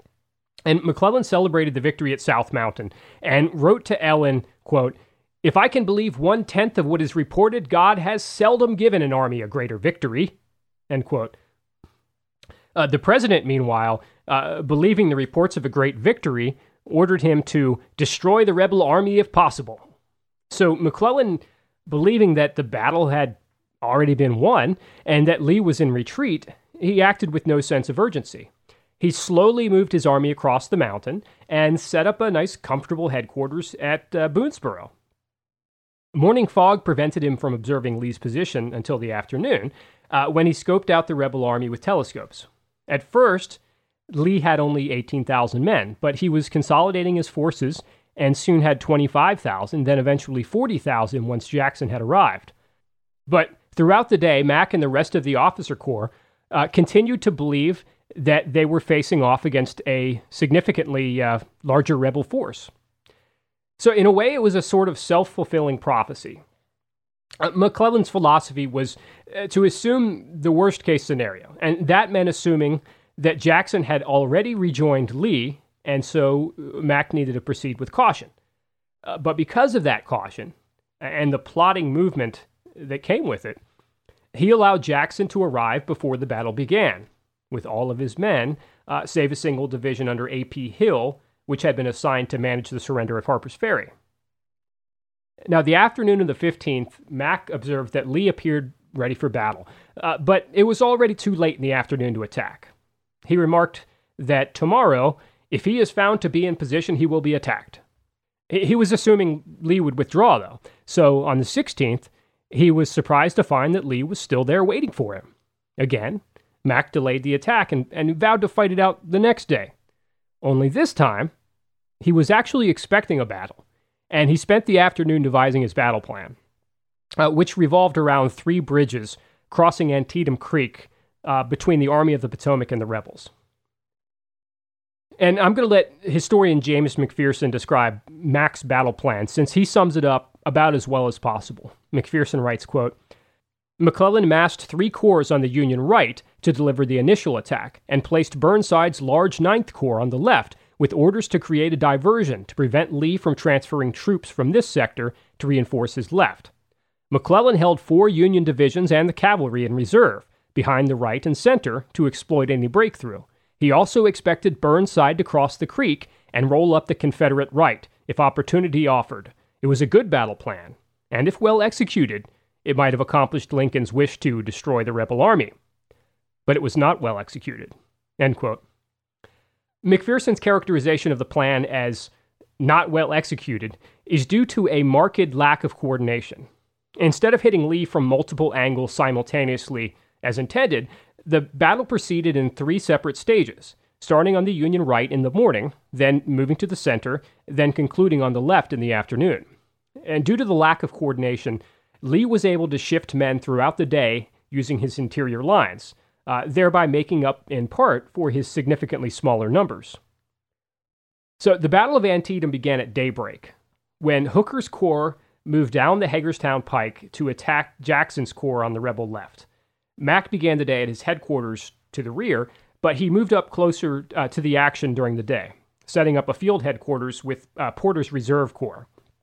And McClellan celebrated the victory at South Mountain and wrote to Ellen, quote, "If I can believe one-tenth of what is reported, God has seldom given an army a greater victory." End quote. Uh, the president, meanwhile, uh, believing the reports of a great victory, ordered him to destroy the rebel army if possible. So McClellan, believing that the battle had already been won and that Lee was in retreat, he acted with no sense of urgency. He slowly moved his army across the mountain and set up a nice, comfortable headquarters at uh, Boonesboro. Morning fog prevented him from observing Lee's position until the afternoon, uh, when he scoped out the rebel army with telescopes. At first, Lee had only eighteen thousand men, but he was consolidating his forces and soon had twenty-five thousand, then eventually forty thousand once Jackson had arrived. But throughout the day, Mack and the rest of the officer corps uh, continued to believe that they were facing off against a significantly uh, larger rebel force. So in a way, it was a sort of self-fulfilling prophecy. Uh, McClellan's philosophy was uh, to assume the worst-case scenario, and that meant assuming that Jackson had already rejoined Lee, and so Mack needed to proceed with caution. Uh, but because of that caution, and the plotting movement that came with it, he allowed Jackson to arrive before the battle began, with all of his men, uh, save a single division under A P Hill, which had been assigned to manage the surrender of Harper's Ferry. Now, the afternoon of the fifteenth, Mack observed that Lee appeared ready for battle, uh, but it was already too late in the afternoon to attack. He remarked that tomorrow, if he is found to be in position, he will be attacked. He was assuming Lee would withdraw, though, so on the sixteenth, he was surprised to find that Lee was still there waiting for him. Again, Mack delayed the attack and, and vowed to fight it out the next day. Only this time, he was actually expecting a battle, and he spent the afternoon devising his battle plan, uh, which revolved around three bridges crossing Antietam Creek uh, between the Army of the Potomac and the rebels. And I'm going to let historian James McPherson describe Mack's battle plan, since he sums it up about as well as possible. McPherson writes, quote, McClellan massed three corps on the Union right to deliver the initial attack, and placed Burnside's large Ninth Corps on the left, with orders to create a diversion to prevent Lee from transferring troops from this sector to reinforce his left. McClellan held four Union divisions and the cavalry in reserve, behind the right and center, to exploit any breakthrough. He also expected Burnside to cross the creek and roll up the Confederate right, if opportunity offered. It was a good battle plan, and if well executed, it might have accomplished Lincoln's wish to destroy the rebel army. But it was not well executed. End quote. McPherson's characterization of the plan as not well executed is due to a marked lack of coordination. Instead of hitting Lee from multiple angles simultaneously as intended, the battle proceeded in three separate stages, starting on the Union right in the morning, then moving to the center, then concluding on the left in the afternoon. And due to the lack of coordination, Lee was able to shift men throughout the day using his interior lines, uh, thereby making up in part for his significantly smaller numbers. So the Battle of Antietam began at daybreak, when Hooker's corps moved down the Hagerstown Pike to attack Jackson's corps on the rebel left. Mack began the day at his headquarters to the rear, but he moved up closer uh, to the action during the day, setting up a field headquarters with uh, Porter's Reserve Corps.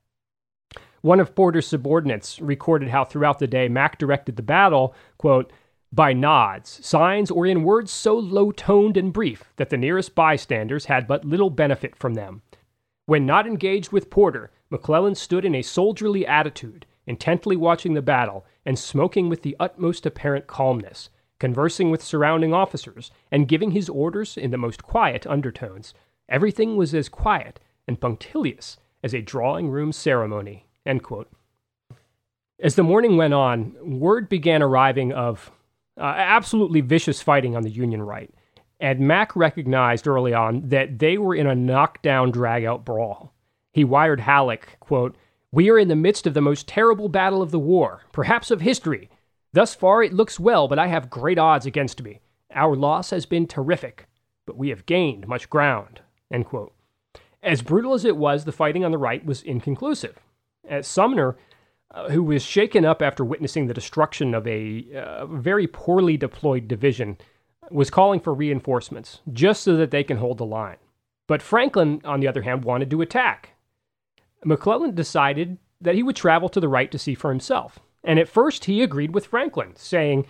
One of Porter's subordinates recorded how throughout the day Mack directed the battle, quote, by nods, signs, or in words so low-toned and brief that the nearest bystanders had but little benefit from them. When not engaged with Porter, McClellan stood in a soldierly attitude, intently watching the battle and smoking with the utmost apparent calmness, conversing with surrounding officers, and giving his orders in the most quiet undertones. Everything was as quiet and punctilious as a drawing-room ceremony. End quote. As the morning went on, word began arriving of uh, absolutely vicious fighting on the Union right, and Mack recognized early on that they were in a knockdown, drag-out brawl. He wired Halleck, quote, we are in the midst of the most terrible battle of the war, perhaps of history. Thus far it looks well, but I have great odds against me. Our loss has been terrific, but we have gained much ground. End quote. As brutal as it was, the fighting on the right was inconclusive. As Sumner, uh, who was shaken up after witnessing the destruction of a uh, very poorly deployed division, was calling for reinforcements, just so that they can hold the line. But Franklin, on the other hand, wanted to attack. McClellan decided that he would travel to the right to see for himself. And at first he agreed with Franklin, saying,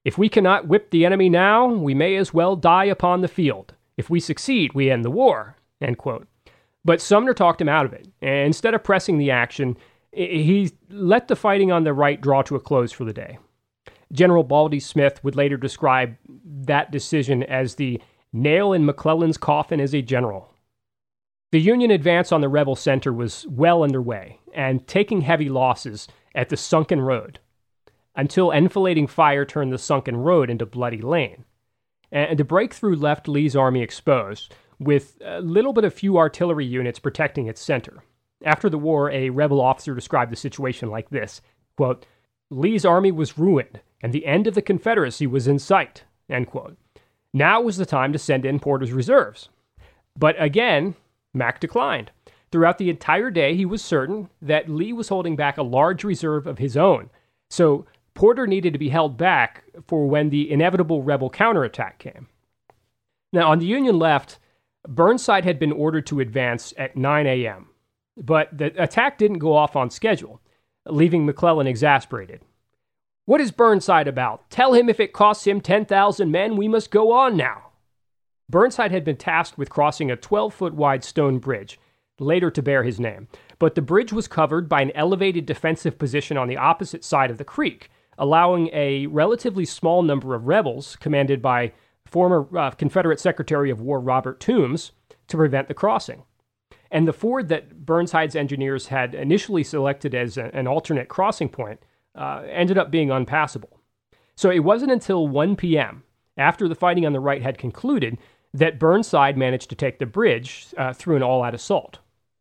If we cannot whip the enemy now, we may as well die upon the field. If we succeed, we end the war." End quote. But Sumner talked him out of it, and instead of pressing the action, he let the fighting on the right draw to a close for the day. General Baldy Smith would later describe that decision as the nail in McClellan's coffin as a general. The Union advance on the rebel center was well underway and taking heavy losses at the Sunken Road, until enfilading fire turned the Sunken Road into Bloody Lane. And the breakthrough left Lee's army exposed, with a little but a few artillery units protecting its center. After the war, a rebel officer described the situation like this, quote, "Lee's army was ruined, and the end of the Confederacy was in sight." End quote. Now was the time to send in Porter's reserves. But again, Mack declined. Throughout the entire day, he was certain that Lee was holding back a large reserve of his own, so Porter needed to be held back for when the inevitable rebel counterattack came. Now, on the Union left, Burnside had been ordered to advance at nine a.m., but the attack didn't go off on schedule, leaving McClellan exasperated. "What is Burnside about? Tell him if it costs him ten thousand men, we must go on now." Burnside had been tasked with crossing a twelve-foot wide stone bridge, later to bear his name, but the bridge was covered by an elevated defensive position on the opposite side of the creek, allowing a relatively small number of rebels, commanded by former uh, Confederate Secretary of War Robert Toombs, to prevent the crossing. And the ford that Burnside's engineers had initially selected as a, an alternate crossing point uh, ended up being unpassable. So it wasn't until one p.m., after the fighting on the right had concluded, that Burnside managed to take the bridge uh, through an all-out assault.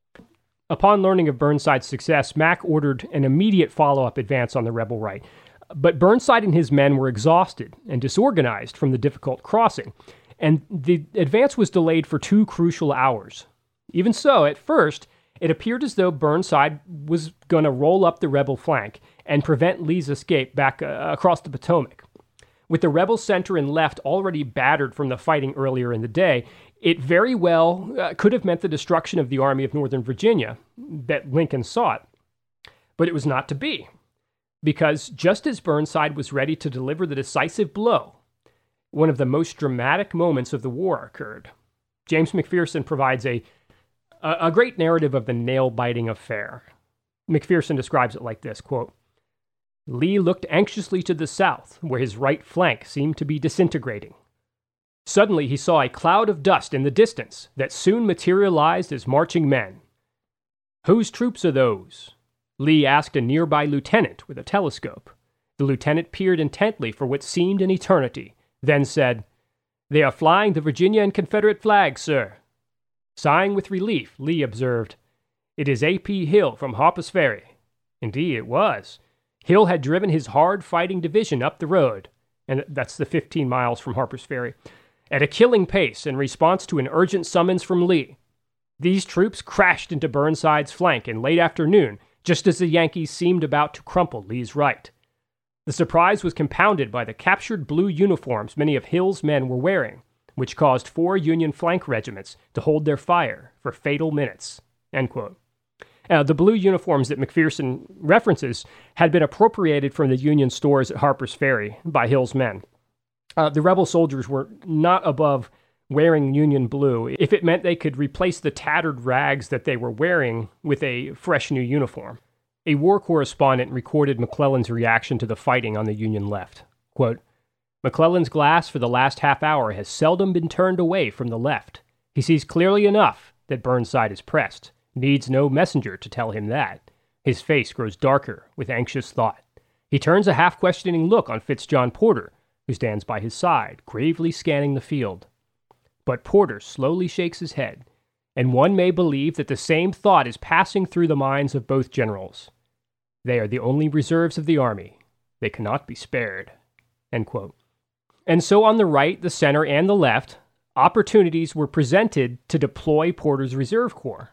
Upon learning of Burnside's success, Mack ordered an immediate follow-up advance on the rebel right. But Burnside and his men were exhausted and disorganized from the difficult crossing, and the advance was delayed for two crucial hours. Even so, at first, it appeared as though Burnside was going to roll up the rebel flank and prevent Lee's escape back uh, across the Potomac. With the rebel center and left already battered from the fighting earlier in the day, it very well uh, could have meant the destruction of the Army of Northern Virginia that Lincoln sought. But it was not to be, because just as Burnside was ready to deliver the decisive blow, one of the most dramatic moments of the war occurred. James McPherson provides a, a, a great narrative of the nail-biting affair. McPherson describes it like this, quote, "Lee looked anxiously to the south, where his right flank seemed to be disintegrating. Suddenly he saw a cloud of dust in the distance that soon materialized as marching men. 'Whose troops are those?' Lee asked a nearby lieutenant with a telescope. The lieutenant peered intently for what seemed an eternity, then said, 'They are flying the Virginia and Confederate flags, sir.' Sighing with relief, Lee observed, 'It is A P Hill from Harper's Ferry.' Indeed, it was. Hill had driven his hard-fighting division up the road, and that's the fifteen miles from Harper's Ferry, at a killing pace in response to an urgent summons from Lee. These troops crashed into Burnside's flank in late afternoon, just as the Yankees seemed about to crumple Lee's right. The surprise was compounded by the captured blue uniforms many of Hill's men were wearing, which caused four Union flank regiments to hold their fire for fatal minutes." End quote. Uh, the blue uniforms that McPherson references had been appropriated from the Union stores at Harper's Ferry by Hill's men. Uh, the rebel soldiers were not above wearing Union blue if it meant they could replace the tattered rags that they were wearing with a fresh new uniform. A war correspondent recorded McClellan's reaction to the fighting on the Union left. Quote, "McClellan's glass for the last half hour has seldom been turned away from the left. He sees clearly enough that Burnside is pressed. Needs no messenger to tell him that. His face grows darker with anxious thought. He turns a half-questioning look on Fitzjohn Porter, who stands by his side, gravely scanning the field. But Porter slowly shakes his head, and one may believe that the same thought is passing through the minds of both generals. They are the only reserves of the army. They cannot be spared." End quote. And so on the right, the center, and the left, opportunities were presented to deploy Porter's reserve corps.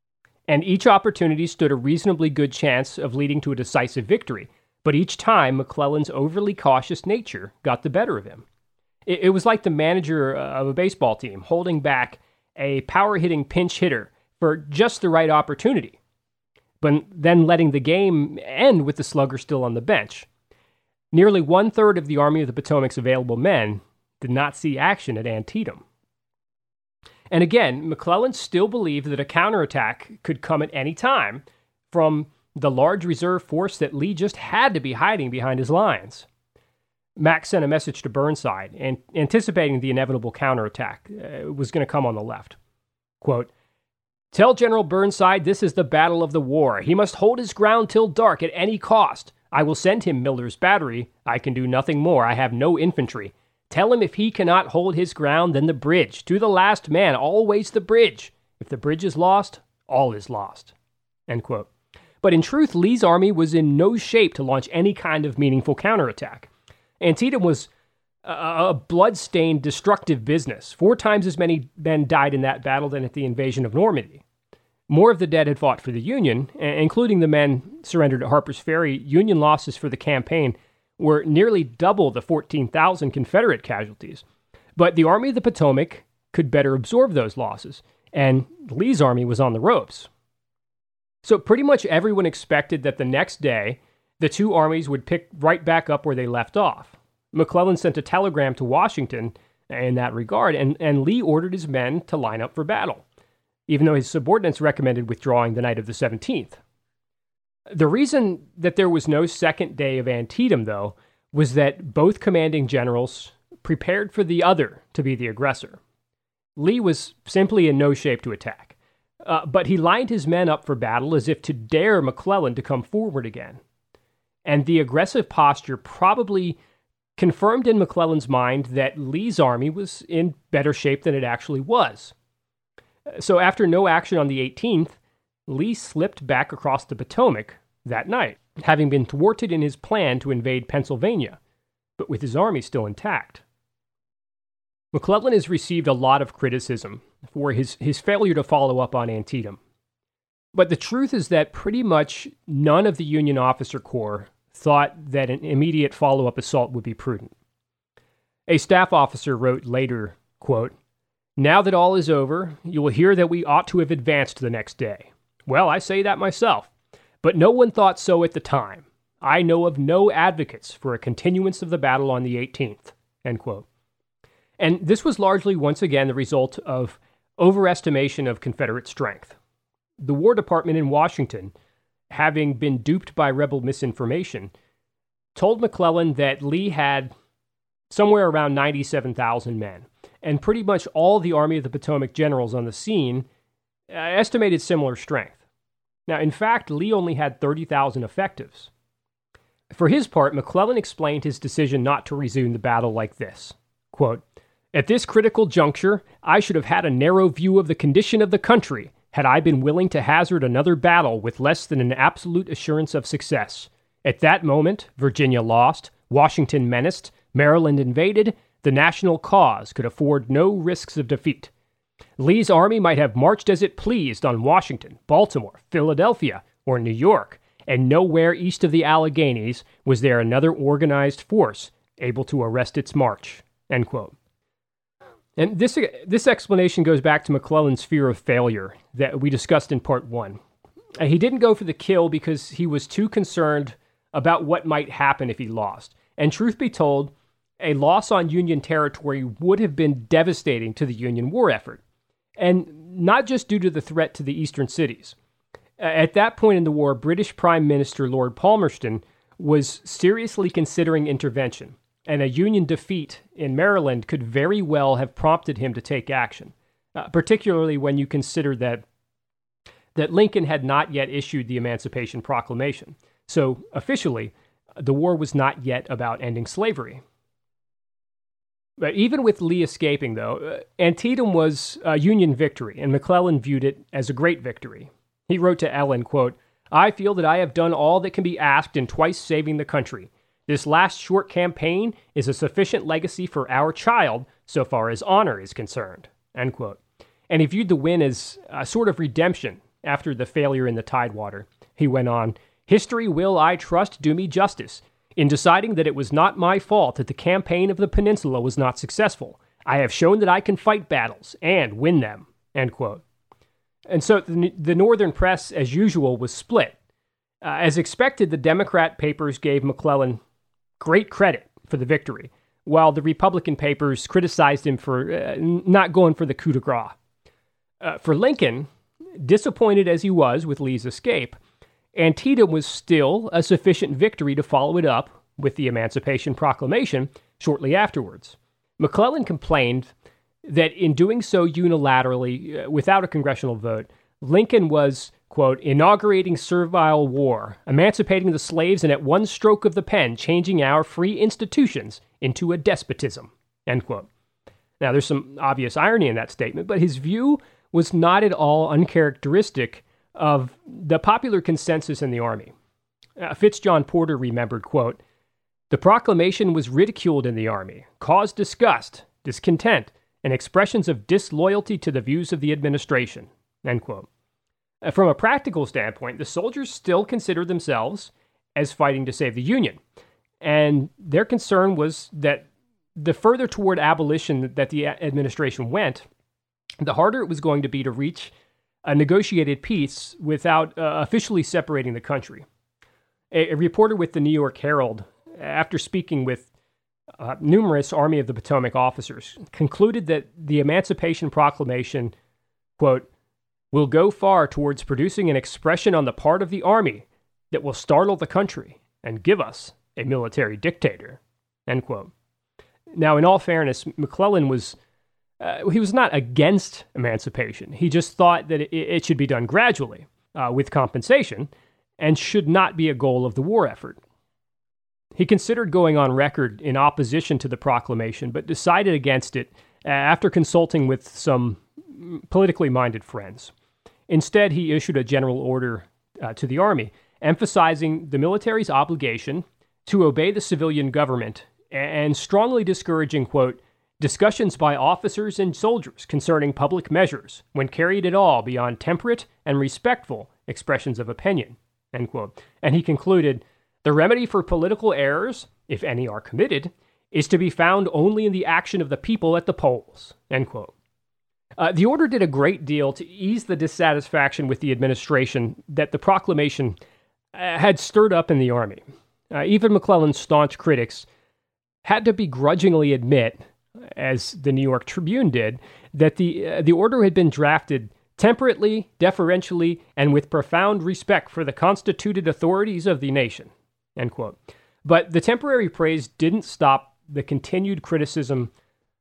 And each opportunity stood a reasonably good chance of leading to a decisive victory, but each time McClellan's overly cautious nature got the better of him. It, it was like the manager of a baseball team holding back a power-hitting pinch hitter for just the right opportunity, but then letting the game end with the slugger still on the bench. Nearly one-third of the Army of the Potomac's available men did not see action at Antietam. And again, McClellan still believed that a counterattack could come at any time from the large reserve force that Lee just had to be hiding behind his lines. Mack sent a message to Burnside, and anticipating the inevitable counterattack uh, was going to come on the left. Quote, "Tell General Burnside this is the battle of the war. He must hold his ground till dark at any cost. I will send him Miller's battery. I can do nothing more. I have no infantry. Tell him if he cannot hold his ground, then the bridge. To the last man, always the bridge. If the bridge is lost, all is lost." End quote. But in truth, Lee's army was in no shape to launch any kind of meaningful counterattack. Antietam was a, a blood-stained, destructive business. Four times as many men died in that battle than at the invasion of Normandy. More of the dead had fought for the Union, including the men surrendered at Harper's Ferry. Union losses for the campaign were nearly double the fourteen thousand Confederate casualties. But the Army of the Potomac could better absorb those losses, and Lee's army was on the ropes. So pretty much everyone expected that the next day, the two armies would pick right back up where they left off. McClellan sent a telegram to Washington in that regard, and, and Lee ordered his men to line up for battle, even though his subordinates recommended withdrawing the night of the seventeenth. The reason that there was no second day of Antietam, though, was that both commanding generals prepared for the other to be the aggressor. Lee was simply in no shape to attack, uh, but he lined his men up for battle as if to dare McClellan to come forward again. And the aggressive posture probably confirmed in McClellan's mind that Lee's army was in better shape than it actually was. So after no action on the eighteenth, Lee slipped back across the Potomac that night, having been thwarted in his plan to invade Pennsylvania, but with his army still intact. McClellan has received a lot of criticism for his, his failure to follow up on Antietam. But the truth is that pretty much none of the Union officer corps thought that an immediate follow-up assault would be prudent. A staff officer wrote later, quote, "Now that all is over, you will hear that we ought to have advanced the next day. Well, I say that myself, but no one thought so at the time. I know of no advocates for a continuance of the battle on the eighteenth, end quote. And this was largely, once again, the result of overestimation of Confederate strength. The War Department in Washington, having been duped by rebel misinformation, told McClellan that Lee had somewhere around ninety-seven thousand men, and pretty much all the Army of the Potomac generals on the scene uh, estimated similar strength. Now, in fact, Lee only had thirty thousand effectives. For his part, McClellan explained his decision not to resume the battle like this, quote, "At this critical juncture, I should have had a narrow view of the condition of the country had I been willing to hazard another battle with less than an absolute assurance of success. At that moment, Virginia lost, Washington menaced, Maryland invaded, the national cause could afford no risks of defeat. Lee's army might have marched as it pleased on Washington, Baltimore, Philadelphia, or New York, and nowhere east of the Alleghanies was there another organized force able to arrest its march," end quote. And this, this explanation goes back to McClellan's fear of failure that we discussed in part one. He didn't go for the kill because he was too concerned about what might happen if he lost. And truth be told, a loss on Union territory would have been devastating to the Union war effort. And not just due to the threat to the eastern cities. At that point in the war, British Prime Minister Lord Palmerston was seriously considering intervention, and a Union defeat in Maryland could very well have prompted him to take action, uh, particularly when you consider that, that Lincoln had not yet issued the Emancipation Proclamation. So, officially, the war was not yet about ending slavery. But even with Lee escaping, though, uh, Antietam was a Union victory, and McClellan viewed it as a great victory. He wrote to Ellen, quote, "I feel that I have done all that can be asked in twice saving the country. This last short campaign is a sufficient legacy for our child so far as honor is concerned," end quote. And he viewed the win as a sort of redemption after the failure in the Tidewater. He went on, "History will, I trust, do me justice in deciding that it was not my fault that the campaign of the Peninsula was not successful. I have shown that I can fight battles and win them," end quote. And so the, the Northern press, as usual, was split. Uh, as expected, the Democrat papers gave McClellan great credit for the victory, while the Republican papers criticized him for uh, not going for the coup de grace. Uh, for Lincoln, disappointed as he was with Lee's escape, Antietam was still a sufficient victory to follow it up with the Emancipation Proclamation shortly afterwards. McClellan complained that in doing so unilaterally, uh, without a congressional vote, Lincoln was, quote, inaugurating servile war, emancipating the slaves, and at one stroke of the pen, changing our free institutions into a despotism, end quote. Now, there's some obvious irony in that statement, but his view was not at all uncharacteristic of the popular consensus in the Army. Uh, Fitzjohn Porter remembered, quote, the proclamation was ridiculed in the Army, caused disgust, discontent, and expressions of disloyalty to the views of the administration, end quote. Uh, from a practical standpoint, the soldiers still considered themselves as fighting to save the Union, and their concern was that the further toward abolition that the administration went, the harder it was going to be to reach a negotiated peace without uh, officially separating the country. A, a reporter with the New York Herald, after speaking with uh, numerous Army of the Potomac officers, concluded that the Emancipation Proclamation, quote, will go far towards producing an expression on the part of the Army that will startle the country and give us a military dictator, end quote. Now, in all fairness, McClellan was uh, he was not against emancipation. He just thought that it, it should be done gradually, uh, with compensation, and should not be a goal of the war effort. He considered going on record in opposition to the proclamation, but decided against it after consulting with some politically minded friends. Instead, he issued a general order uh, to the Army, emphasizing the military's obligation to obey the civilian government and strongly discouraging, quote, discussions by officers and soldiers concerning public measures when carried at all beyond temperate and respectful expressions of opinion, end quote. And he concluded, the remedy for political errors, if any are committed, is to be found only in the action of the people at the polls, end quote. Uh, the order did a great deal to ease the dissatisfaction with the administration that the proclamation uh, had stirred up in the Army. Uh, even McClellan's staunch critics had to begrudgingly admit, as the New York Tribune did, that the uh, the order had been drafted temperately, deferentially, and with profound respect for the constituted authorities of the nation, end quote. But the temporary praise didn't stop the continued criticism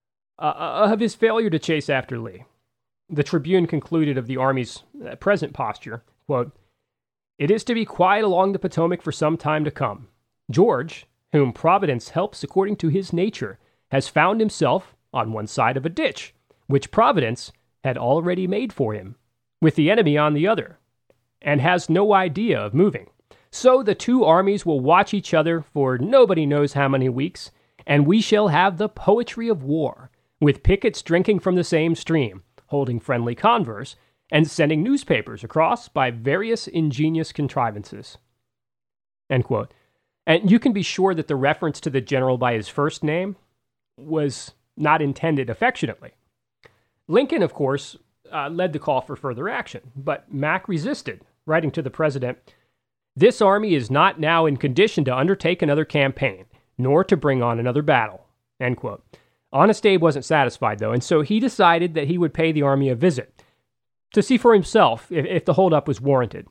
uh, of his failure to chase after Lee. The Tribune concluded of the Army's uh, present posture, quote, it is to be quiet along the Potomac for some time to come. George, whom Providence helps according to his nature, has found himself on one side of a ditch, which Providence had already made for him, with the enemy on the other, and has no idea of moving. So the two armies will watch each other for nobody knows how many weeks, and we shall have the poetry of war, with pickets drinking from the same stream, holding friendly converse, and sending newspapers across by various ingenious contrivances. End quote. And you can be sure that the reference to the general by his first name was not intended affectionately. Lincoln, of course, uh, led the call for further action, but Mack resisted, writing to the president, this army is not now in condition to undertake another campaign, nor to bring on another battle, end quote. Honest Abe wasn't satisfied, though, and so he decided that he would pay the army a visit to see for himself if, if the holdup was warranted.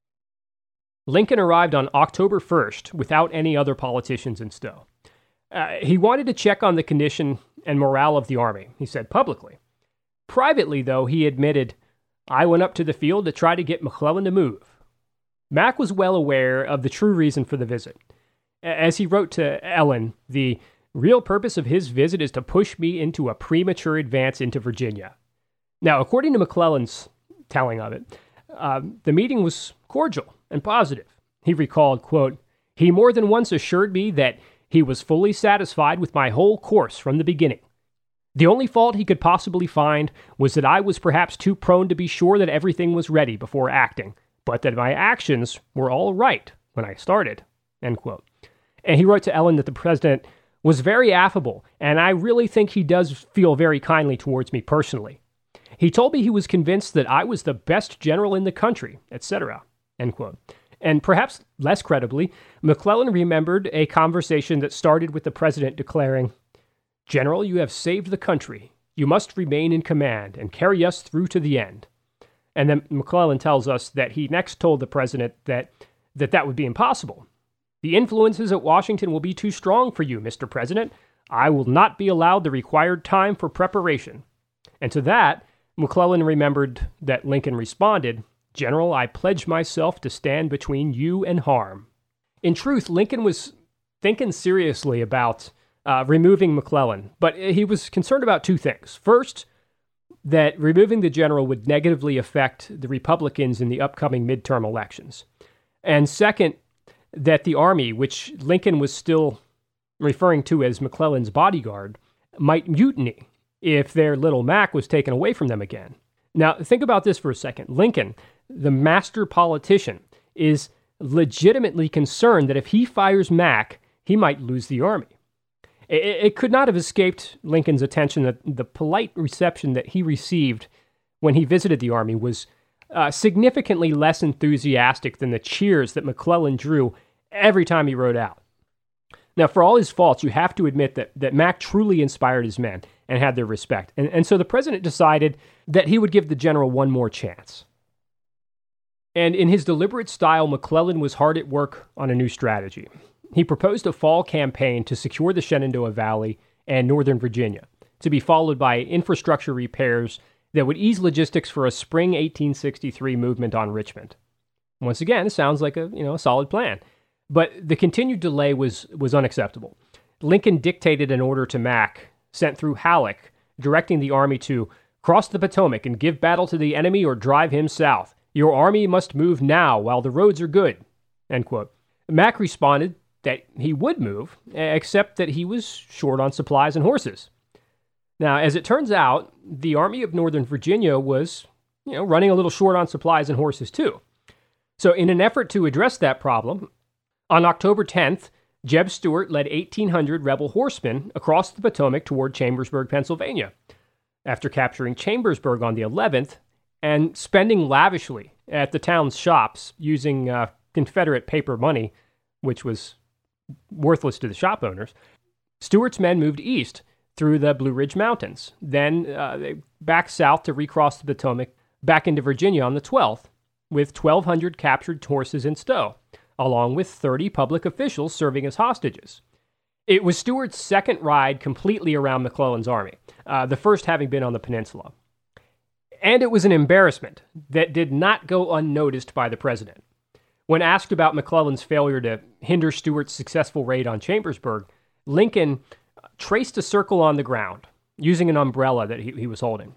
Lincoln arrived on October first without any other politicians in Stowe. Uh, he wanted to check on the condition and morale of the army, he said publicly. Privately, though, he admitted, I went up to the field to try to get McClellan to move. Mack was well aware of the true reason for the visit. As he wrote to Ellen, the real purpose of his visit is to push me into a premature advance into Virginia. Now, according to McClellan's telling of it, uh, the meeting was cordial and positive. He recalled, quote, he more than once assured me that he was fully satisfied with my whole course from the beginning. The only fault he could possibly find was that I was perhaps too prone to be sure that everything was ready before acting, but that my actions were all right when I started, end quote. And he wrote to Ellen that the president was very affable, and I really think he does feel very kindly towards me personally. He told me he was convinced that I was the best general in the country, et cetera, end quote. And perhaps less credibly, McClellan remembered a conversation that started with the president declaring, "General, you have saved the country. You must remain in command and carry us through to the end." And then McClellan tells us that he next told the president that that, that would be impossible. "The influences at Washington will be too strong for you, Mister President. I will not be allowed the required time for preparation." And to that, McClellan remembered that Lincoln responded, "General, I pledge myself to stand between you and harm." In truth, Lincoln was thinking seriously about uh, removing McClellan, but he was concerned about two things. First, that removing the general would negatively affect the Republicans in the upcoming midterm elections. And second, that the Army, which Lincoln was still referring to as McClellan's bodyguard, might mutiny if their little Mac was taken away from them again. Now, think about this for a second. Lincoln, the master politician, is legitimately concerned that if he fires Mac, he might lose the Army. It, it could not have escaped Lincoln's attention that the polite reception that he received when he visited the Army was uh, significantly less enthusiastic than the cheers that McClellan drew every time he rode out. Now, for all his faults, you have to admit that, that Mac truly inspired his men and had their respect. And, and so the president decided that he would give the general one more chance. And in his deliberate style, McClellan was hard at work on a new strategy. He proposed a fall campaign to secure the Shenandoah Valley and Northern Virginia, to be followed by infrastructure repairs that would ease logistics for a spring eighteen sixty-three movement on Richmond. Once again, it sounds like a, you know, a solid plan. But the continued delay was, was unacceptable. Lincoln dictated an order to Mac, sent through Halleck, directing the army to cross the Potomac and give battle to the enemy or drive him south. Your army must move now while the roads are good. End quote. Mac responded that he would move, except that he was short on supplies and horses. Now, as it turns out, the Army of Northern Virginia was, you know, running a little short on supplies and horses too. So in an effort to address that problem, on October tenth, Jeb Stuart led eighteen hundred rebel horsemen across the Potomac toward Chambersburg, Pennsylvania. After capturing Chambersburg on the eleventh and spending lavishly at the town's shops using uh, Confederate paper money, which was worthless to the shop owners, Stuart's men moved east through the Blue Ridge Mountains, then uh, back south to recross the Potomac back into Virginia on the twelfth, with twelve hundred captured horses in stow, along with thirty public officials serving as hostages. It was Stuart's second ride completely around McClellan's army, uh, the first having been on the peninsula. And it was an embarrassment that did not go unnoticed by the president. When asked about McClellan's failure to hinder Stuart's successful raid on Chambersburg, Lincoln traced a circle on the ground, using an umbrella that he, he was holding.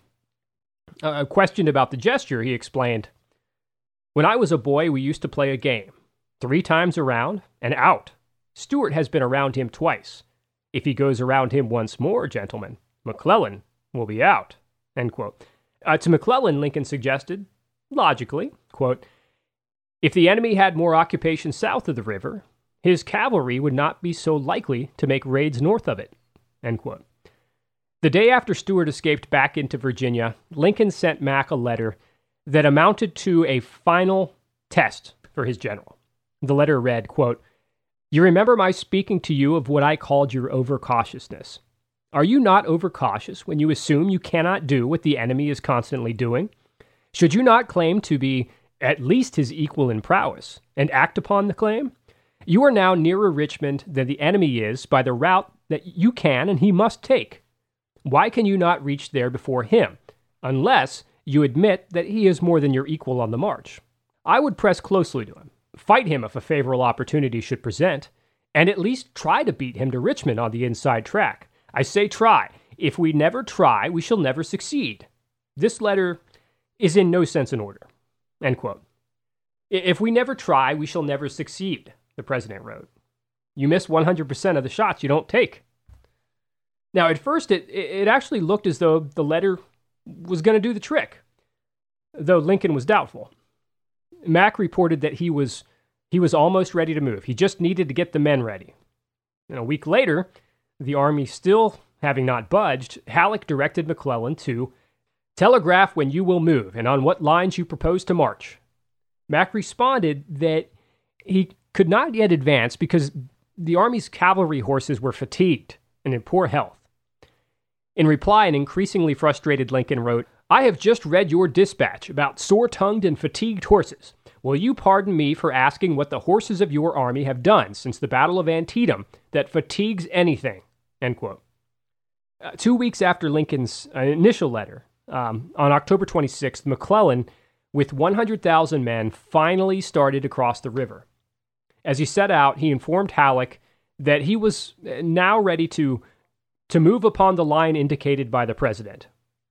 Uh, questioned about the gesture, he explained, "When I was a boy, we used to play a game. Three times around and out. Stuart has been around him twice. If he goes around him once more, gentlemen, McClellan will be out." End quote. Uh, to McClellan, Lincoln suggested, logically, quote, "If the enemy had more occupation south of the river, his cavalry would not be so likely to make raids north of it." End quote. The day after Stuart escaped back into Virginia, Lincoln sent Mac a letter that amounted to a final test for his general. The letter read, quote, "You remember my speaking to you of what I called your overcautiousness. Are you not overcautious when you assume you cannot do what the enemy is constantly doing? Should you not claim to be at least his equal in prowess, and act upon the claim? You are now nearer Richmond than the enemy is by the route that you can and he must take. Why can you not reach there before him, unless you admit that he is more than your equal on the march? I would press closely to him, fight him if a favorable opportunity should present, and at least try to beat him to Richmond on the inside track. I say try. If we never try, we shall never succeed. This letter is in no sense an order." End quote. "If we never try, we shall never succeed," the president wrote. "You miss one hundred percent of the shots you don't take." Now, at first, it, it actually looked as though the letter was going to do the trick, though Lincoln was doubtful. Mac reported that he was he was almost ready to move. He just needed to get the men ready. And a week later, the army still having not budged, Halleck directed McClellan to telegraph when you will move and on what lines you propose to march. Mac responded that he could not yet advance because the Army's cavalry horses were fatigued and in poor health. In reply, an increasingly frustrated Lincoln wrote, "I have just read your dispatch about sore-tongued and fatigued horses. Will you pardon me for asking what the horses of your army have done since the Battle of Antietam that fatigues anything?" End quote. Uh, two weeks after Lincoln's uh, initial letter, um, on October twenty-sixth, McClellan, with one hundred thousand men, finally started to cross the river. As he set out, he informed Halleck that he was now ready to, to move upon the line indicated by the president.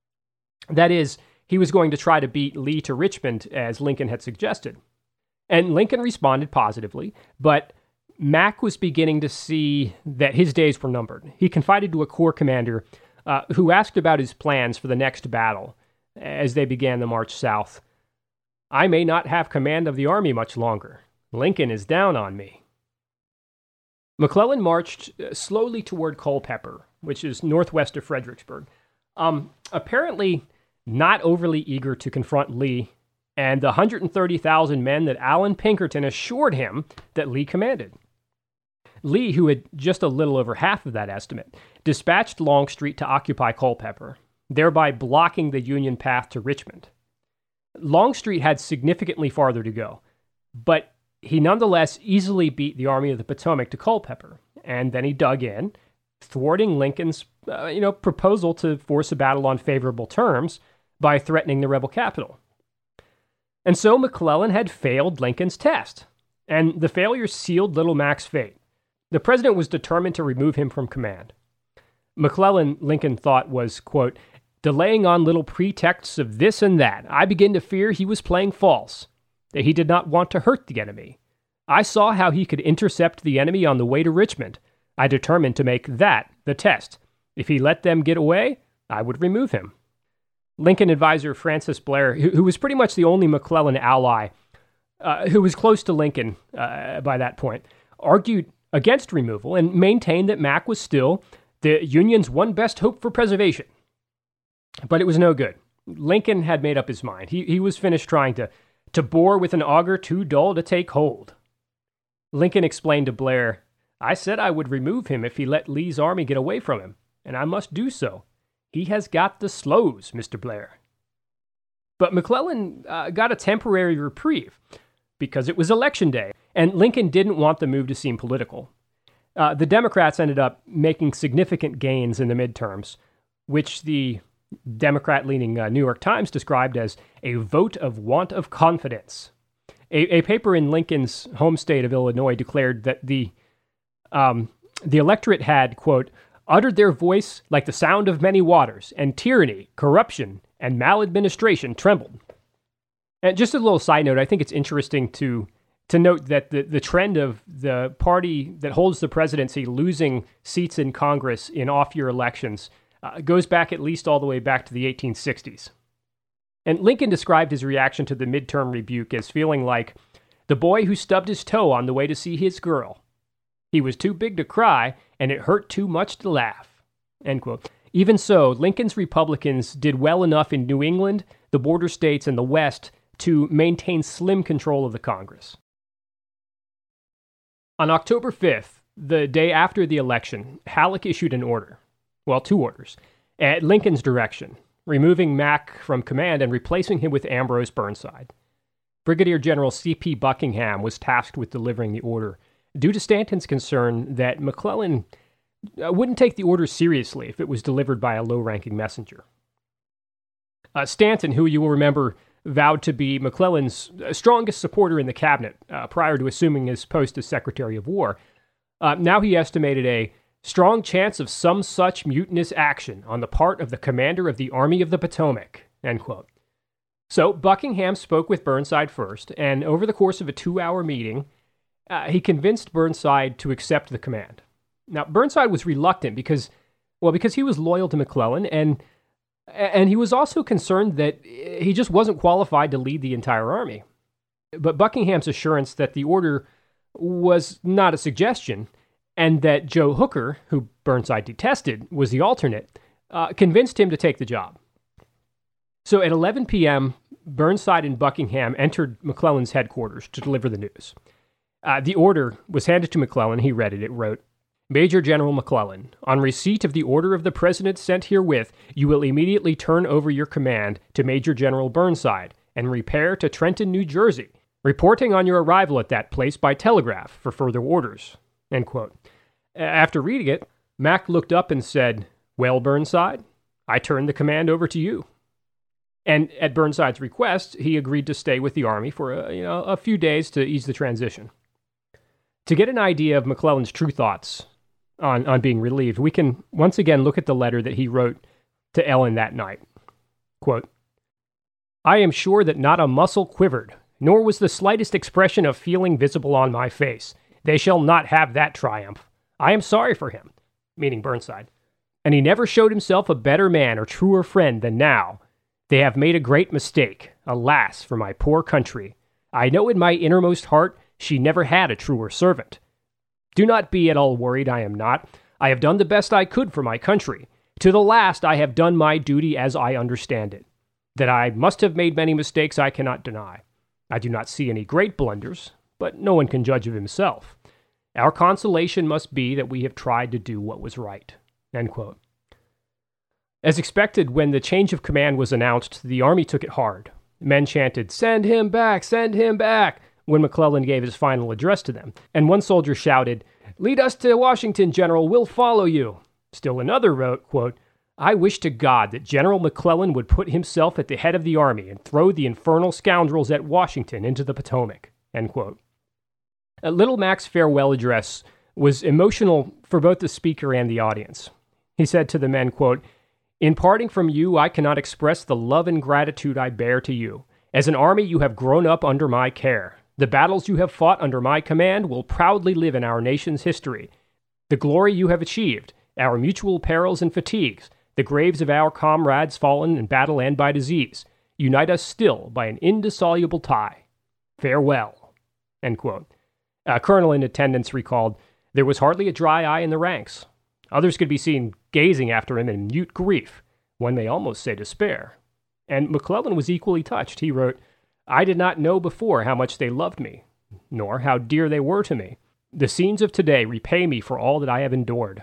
That is, he was going to try to beat Lee to Richmond, as Lincoln had suggested. And Lincoln responded positively, but Mack was beginning to see that his days were numbered. He confided to a corps commander uh, who asked about his plans for the next battle as they began the march south. "I may not have command of the army much longer. Lincoln is down on me." McClellan marched slowly toward Culpeper, which is northwest of Fredericksburg, um, apparently not overly eager to confront Lee and the one hundred thirty thousand men that Allan Pinkerton assured him that Lee commanded. Lee, who had just a little over half of that estimate, dispatched Longstreet to occupy Culpeper, thereby blocking the Union path to Richmond. Longstreet had significantly farther to go, but he nonetheless easily beat the Army of the Potomac to Culpeper, and then he dug in, thwarting Lincoln's uh, you know, proposal to force a battle on favorable terms by threatening the rebel capital. And so McClellan had failed Lincoln's test, and the failure sealed Little Mac's fate. The president was determined to remove him from command. McClellan, Lincoln thought, was, quote, "delaying on little pretexts of this and that. I begin to fear he was playing false, that he did not want to hurt the enemy. I saw how he could intercept the enemy on the way to Richmond. I determined to make that the test. If he let them get away, I would remove him." Lincoln advisor Francis Blair, who, who was pretty much the only McClellan ally uh, who was close to Lincoln uh, by that point, argued against removal and maintained that Mack was still the Union's one best hope for preservation. But it was no good. Lincoln had made up his mind. He, he was finished trying to, to bore with an auger too dull to take hold. Lincoln explained to Blair, "I said I would remove him if he let Lee's army get away from him, and I must do so. He has got the slows, Mister Blair." But McClellan uh, got a temporary reprieve because it was election day, and Lincoln didn't want the move to seem political. Uh, the Democrats ended up making significant gains in the midterms, which the Democrat-leaning uh, New York Times described as a vote of want of confidence. A, a paper in Lincoln's home state of Illinois declared that the um, the electorate had, quote, "uttered their voice like the sound of many waters, and tyranny, corruption, and maladministration trembled." And just a little side note, I think it's interesting to to note that the, the trend of the party that holds the presidency losing seats in Congress in off-year elections uh, goes back at least all the way back to the eighteen sixties. And Lincoln described his reaction to the midterm rebuke as feeling like the boy who stubbed his toe on the way to see his girl. He was too big to cry, and it hurt too much to laugh. End quote. Even so, Lincoln's Republicans did well enough in New England, the border states, and the West to maintain slim control of the Congress. On October fifth, the day after the election, Halleck issued an order, well, two orders, at Lincoln's direction, removing Mack from command and replacing him with Ambrose Burnside. Brigadier General C P Buckingham was tasked with delivering the order, due to Stanton's concern that McClellan uh, wouldn't take the order seriously if it was delivered by a low-ranking messenger. Uh, Stanton, who you will remember vowed to be McClellan's strongest supporter in the cabinet uh, prior to assuming his post as Secretary of War, uh, now he estimated a strong chance of some such mutinous action on the part of the commander of the Army of the Potomac, end quote. So Buckingham spoke with Burnside first, and over the course of a two-hour meeting, uh, he convinced Burnside to accept the command. Now, Burnside was reluctant because, well, because he was loyal to McClellan, and and he was also concerned that he just wasn't qualified to lead the entire army. But Buckingham's assurance that the order was not a suggestion, and that Joe Hooker, who Burnside detested, was the alternate, uh, convinced him to take the job. So at eleven p.m., Burnside and Buckingham entered McClellan's headquarters to deliver the news. Uh, the order was handed to McClellan. He read it. It wrote, Major General McClellan, on receipt of the order of the President sent herewith, you will immediately turn over your command to Major General Burnside and repair to Trenton, New Jersey, reporting on your arrival at that place by telegraph for further orders. End quote. After reading it, Mack looked up and said, Well, Burnside, I turn the command over to you. And at Burnside's request, he agreed to stay with the Army for a, you know, a few days to ease the transition. To get an idea of McClellan's true thoughts on, on being relieved, we can once again look at the letter that he wrote to Ellen that night. Quote, I am sure that not a muscle quivered, nor was the slightest expression of feeling visible on my face. They shall not have that triumph. I am sorry for him, meaning Burnside, and he never showed himself a better man or truer friend than now. They have made a great mistake. Alas, for my poor country. I know in my innermost heart she never had a truer servant. Do not be at all worried, I am not. I have done the best I could for my country. To the last I have done my duty as I understand it. That I must have made many mistakes I cannot deny. I do not see any great blunders, but no one can judge of himself. Our consolation must be that we have tried to do what was right. End quote. As expected, when the change of command was announced, the Army took it hard. Men chanted, Send him back! Send him back! When McClellan gave his final address to them. And one soldier shouted, Lead us to Washington, General, we'll follow you. Still another wrote, quote, I wish to God that General McClellan would put himself at the head of the army and throw the infernal scoundrels at Washington into the Potomac. End quote. Uh, Little Mac's farewell address was emotional for both the speaker and the audience. He said to the men, quote, In parting from you, I cannot express the love and gratitude I bear to you. As an army, you have grown up under my care. The battles you have fought under my command will proudly live in our nation's history. The glory you have achieved, our mutual perils and fatigues, the graves of our comrades fallen in battle and by disease, unite us still by an indissoluble tie. Farewell. End quote. A colonel in attendance recalled, There was hardly a dry eye in the ranks. Others could be seen gazing after him in mute grief, one may almost say despair. And McClellan was equally touched. He wrote, I did not know before how much they loved me, nor how dear they were to me. The scenes of today repay me for all that I have endured.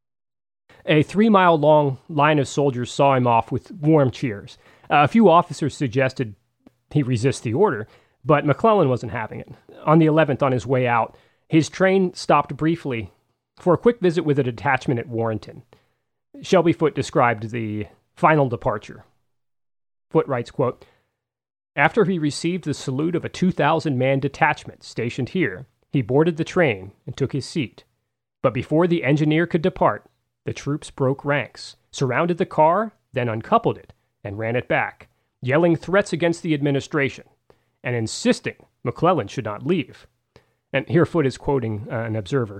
A three-mile-long line of soldiers saw him off with warm cheers. Uh, a few officers suggested he resist the order, but McClellan wasn't having it. On the eleventh, on his way out, his train stopped briefly for a quick visit with a detachment at Warrenton. Shelby Foote described the final departure. Foote writes, quote, After he received the salute of a two thousand man detachment stationed here, he boarded the train and took his seat. But before the engineer could depart, the troops broke ranks, surrounded the car, then uncoupled it, and ran it back, yelling threats against the administration, and insisting McClellan should not leave. And here Foote is quoting uh, an observer.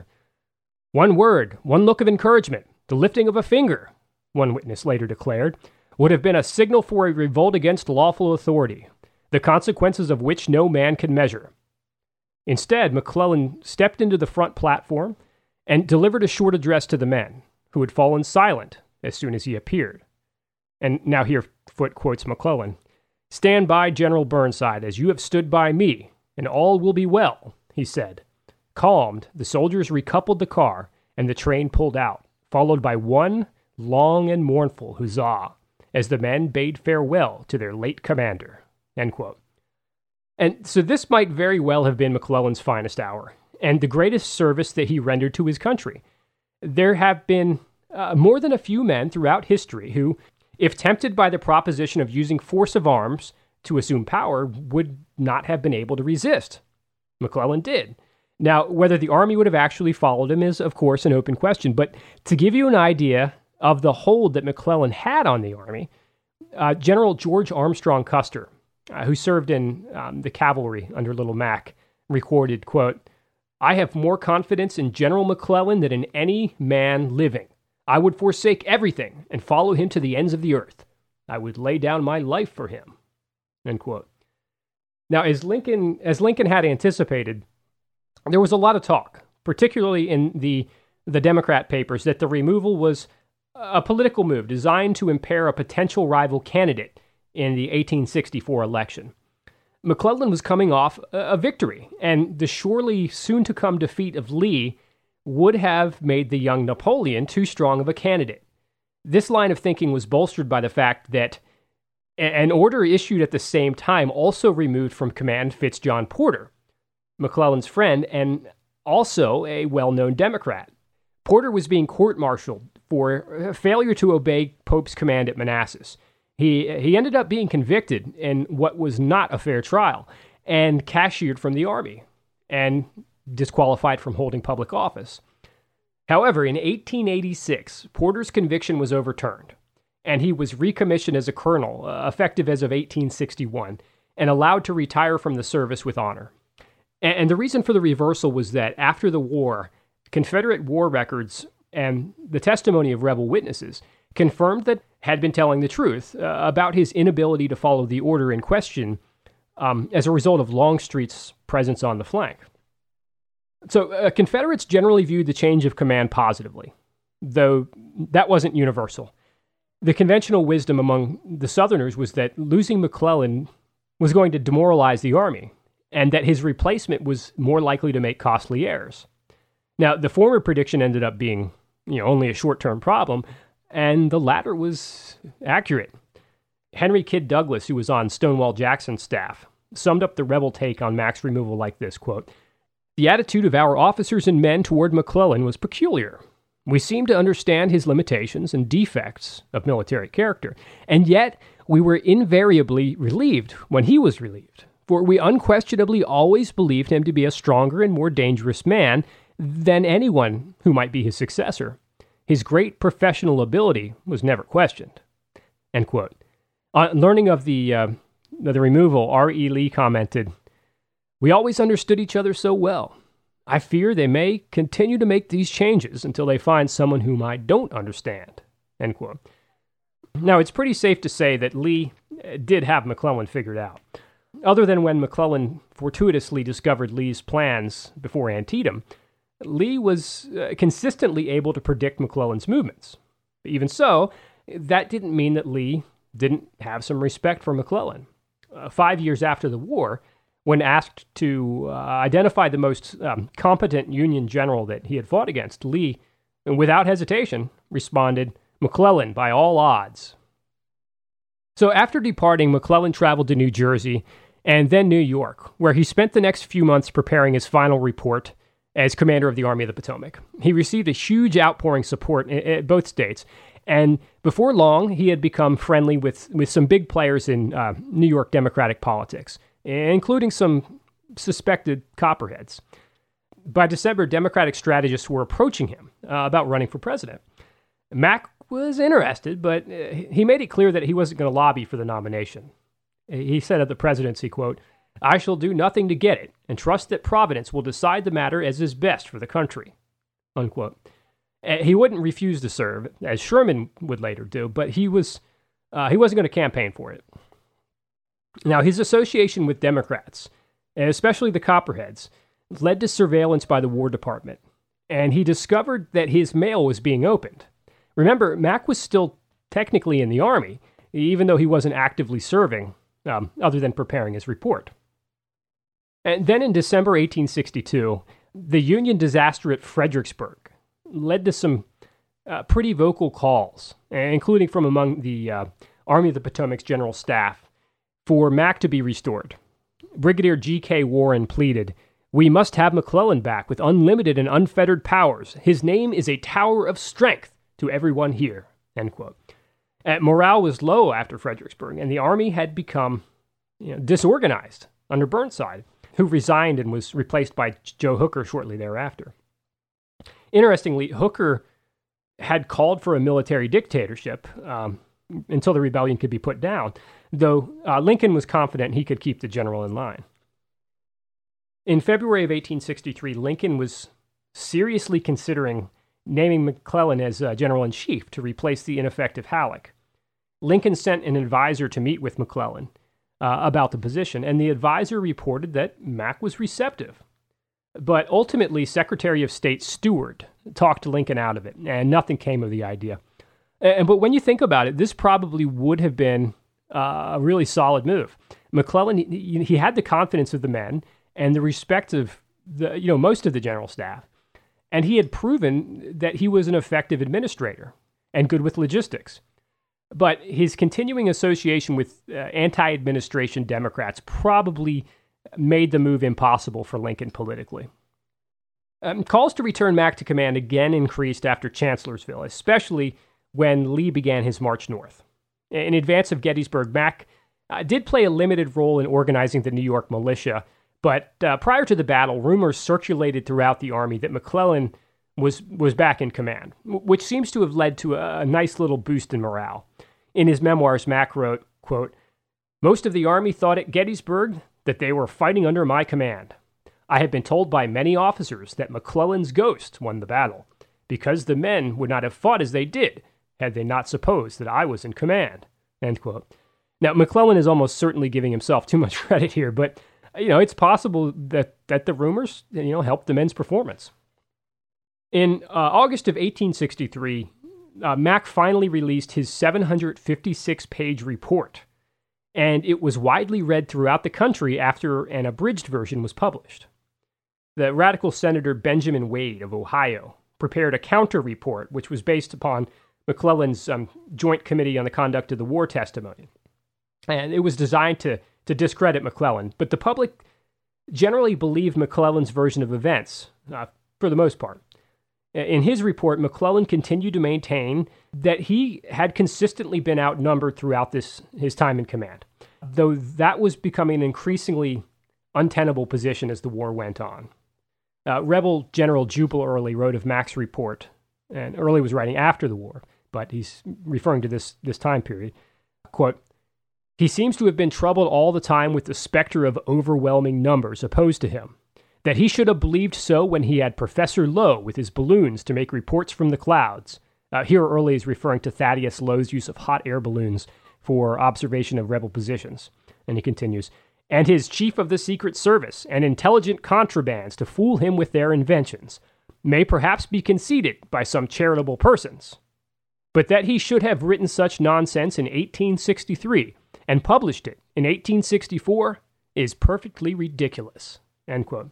One word, one look of encouragement, the lifting of a finger, one witness later declared, would have been a signal for a revolt against lawful authority, the consequences of which no man can measure. Instead, McClellan stepped into the front platform and delivered a short address to the men, who had fallen silent as soon as he appeared. And now here Foote quotes McClellan, Stand by, General Burnside, as you have stood by me, and all will be well, he said. Calmed, the soldiers recoupled the car, and the train pulled out, followed by one long and mournful huzzah, as the men bade farewell to their late commander. End quote. And so this might very well have been McClellan's finest hour, and the greatest service that he rendered to his country. There have been uh, more than a few men throughout history who, if tempted by the proposition of using force of arms to assume power, would not have been able to resist. McClellan did. Now, whether the army would have actually followed him is, of course, an open question, but to give you an idea of the hold that McClellan had on the army, uh, General George Armstrong Custer, uh, who served in um, the cavalry under Little Mac, recorded, quote, I have more confidence in General McClellan than in any man living. I would forsake everything and follow him to the ends of the earth. I would lay down my life for him. End quote. Now, as Lincoln, as Lincoln had anticipated, there was a lot of talk, particularly in the, the Democrat papers, that the removal was a political move designed to impair a potential rival candidate in the eighteen sixty-four election. McClellan was coming off a victory, and the surely soon-to-come defeat of Lee would have made the young Napoleon too strong of a candidate. This line of thinking was bolstered by the fact that an order issued at the same time also removed from command Fitzjohn Porter, McClellan's friend, and also a well-known Democrat. Porter was being court-martialed for failure to obey Pope's command at Manassas. He he ended up being convicted in what was not a fair trial and cashiered from the army and disqualified from holding public office. However, in eighteen eighty-six, Porter's conviction was overturned, and he was recommissioned as a colonel, uh, effective as of eighteen sixty-one, and allowed to retire from the service with honor. And, and the reason for the reversal was that after the war, Confederate war records and the testimony of rebel witnesses confirmed that had been telling the truth uh, about his inability to follow the order in question um, as a result of Longstreet's presence on the flank. So uh, Confederates generally viewed the change of command positively, though that wasn't universal. The conventional wisdom among the Southerners was that losing McClellan was going to demoralize the army, and that his replacement was more likely to make costly errors. Now, the former prediction ended up being, you know, only a short-term problem, and the latter was accurate. Henry Kidd Douglas, who was on Stonewall Jackson's staff, summed up the rebel take on Mac's removal like this, quote, "The attitude of our officers and men toward McClellan was peculiar. We seemed to understand his limitations and defects of military character, and yet we were invariably relieved when he was relieved, for we unquestionably always believed him to be a stronger and more dangerous man than anyone who might be his successor. His great professional ability was never questioned." End quote. On learning of the, uh, the removal, R E. Lee commented, "We always understood each other so well. I fear they may continue to make these changes until they find someone whom I don't understand." End quote. Now, it's pretty safe to say that Lee did have McClellan figured out. Other than when McClellan fortuitously discovered Lee's plans before Antietam, Lee was uh, consistently able to predict McClellan's movements. But even so, that didn't mean that Lee didn't have some respect for McClellan. Uh, five years after the war, when asked to uh, identify the most um, competent Union general that he had fought against, Lee, without hesitation, responded, "McClellan, by all odds." So after departing, McClellan traveled to New Jersey and then New York, where he spent the next few months preparing his final report as commander of the Army of the Potomac. He received a huge outpouring support at both states, and before long, he had become friendly with, with some big players in uh, New York Democratic politics, including some suspected Copperheads. By December, Democratic strategists were approaching him uh, about running for president. Mac was interested, but uh, he made it clear that he wasn't going to lobby for the nomination. He said of the presidency, quote, "I shall do nothing to get it, and trust that Providence will decide the matter as is best for the country." Unquote. He wouldn't refuse to serve, as Sherman would later do, but he was uh, he wasn't going to campaign for it. Now, his association with Democrats, especially the Copperheads, led to surveillance by the War Department, and he discovered that his mail was being opened. Remember, Mac was still technically in the Army, even though he wasn't actively serving, um, other than preparing his report. And then in December eighteen sixty-two, the Union disaster at Fredericksburg led to some uh, pretty vocal calls, including from among the uh, Army of the Potomac's general staff, for Mac to be restored. Brigadier G K Warren pleaded, "We must have McClellan back with unlimited and unfettered powers. His name is a tower of strength to everyone here." End quote. Uh, morale was low after Fredericksburg, and the Army had become you know, disorganized under Burnside, who resigned and was replaced by Joe Hooker shortly thereafter. Interestingly, Hooker had called for a military dictatorship um, until the rebellion could be put down, though uh, Lincoln was confident he could keep the general in line. In February of eighteen sixty-three, Lincoln was seriously considering naming McClellan as uh, general-in-chief to replace the ineffective Halleck. Lincoln sent an advisor to meet with McClellan uh, about the position, and the advisor reported that Mac was receptive. But ultimately, Secretary of State Stewart talked Lincoln out of it, and nothing came of the idea. And, but when you think about it, this probably would have been uh, a really solid move. McClellan, he, he had the confidence of the men and the respect of the, you know, most of the general staff. And he had proven that he was an effective administrator and good with logistics. But his continuing association with uh, anti-administration Democrats probably made the move impossible for Lincoln politically. Um, calls to return Mack to command again increased after Chancellorsville, especially when Lee began his march north. In advance of Gettysburg, Mack uh, did play a limited role in organizing the New York militia, but uh, prior to the battle, rumors circulated throughout the army that McClellan was was back in command, which seems to have led to a, a nice little boost in morale. In his memoirs, Mack wrote, quote, "Most of the army thought at Gettysburg that they were fighting under my command. I had been told by many officers that McClellan's ghost won the battle, because the men would not have fought as they did had they not supposed that I was in command." End quote. Now, McClellan is almost certainly giving himself too much credit here, but you know, it's possible that, that the rumors, you know, helped the men's performance. In uh, August of eighteen sixty-three, uh, Mack finally released his seven hundred fifty-six page report, and it was widely read throughout the country after an abridged version was published. The radical Senator Benjamin Wade of Ohio prepared a counter-report, which was based upon McClellan's um, Joint Committee on the Conduct of the War testimony. And it was designed to, to discredit McClellan, but the public generally believed McClellan's version of events, uh, for the most part. In his report, McClellan continued to maintain that he had consistently been outnumbered throughout this his time in command, though that was becoming an increasingly untenable position as the war went on. Uh, Rebel General Jubal Early wrote of Mack's report, and Early was writing after the war, but he's referring to this, this time period, quote, "He seems to have been troubled all the time with the specter of overwhelming numbers opposed to him. That he should have believed so when he had Professor Lowe with his balloons to make reports from the clouds." Uh, here Early is referring to Thaddeus Lowe's use of hot air balloons for observation of rebel positions. And he continues, "And his chief of the Secret Service and intelligent contrabands to fool him with their inventions may perhaps be conceded by some charitable persons. But that he should have written such nonsense in eighteen sixty-three and published it in eighteen sixty-four is perfectly ridiculous." End quote.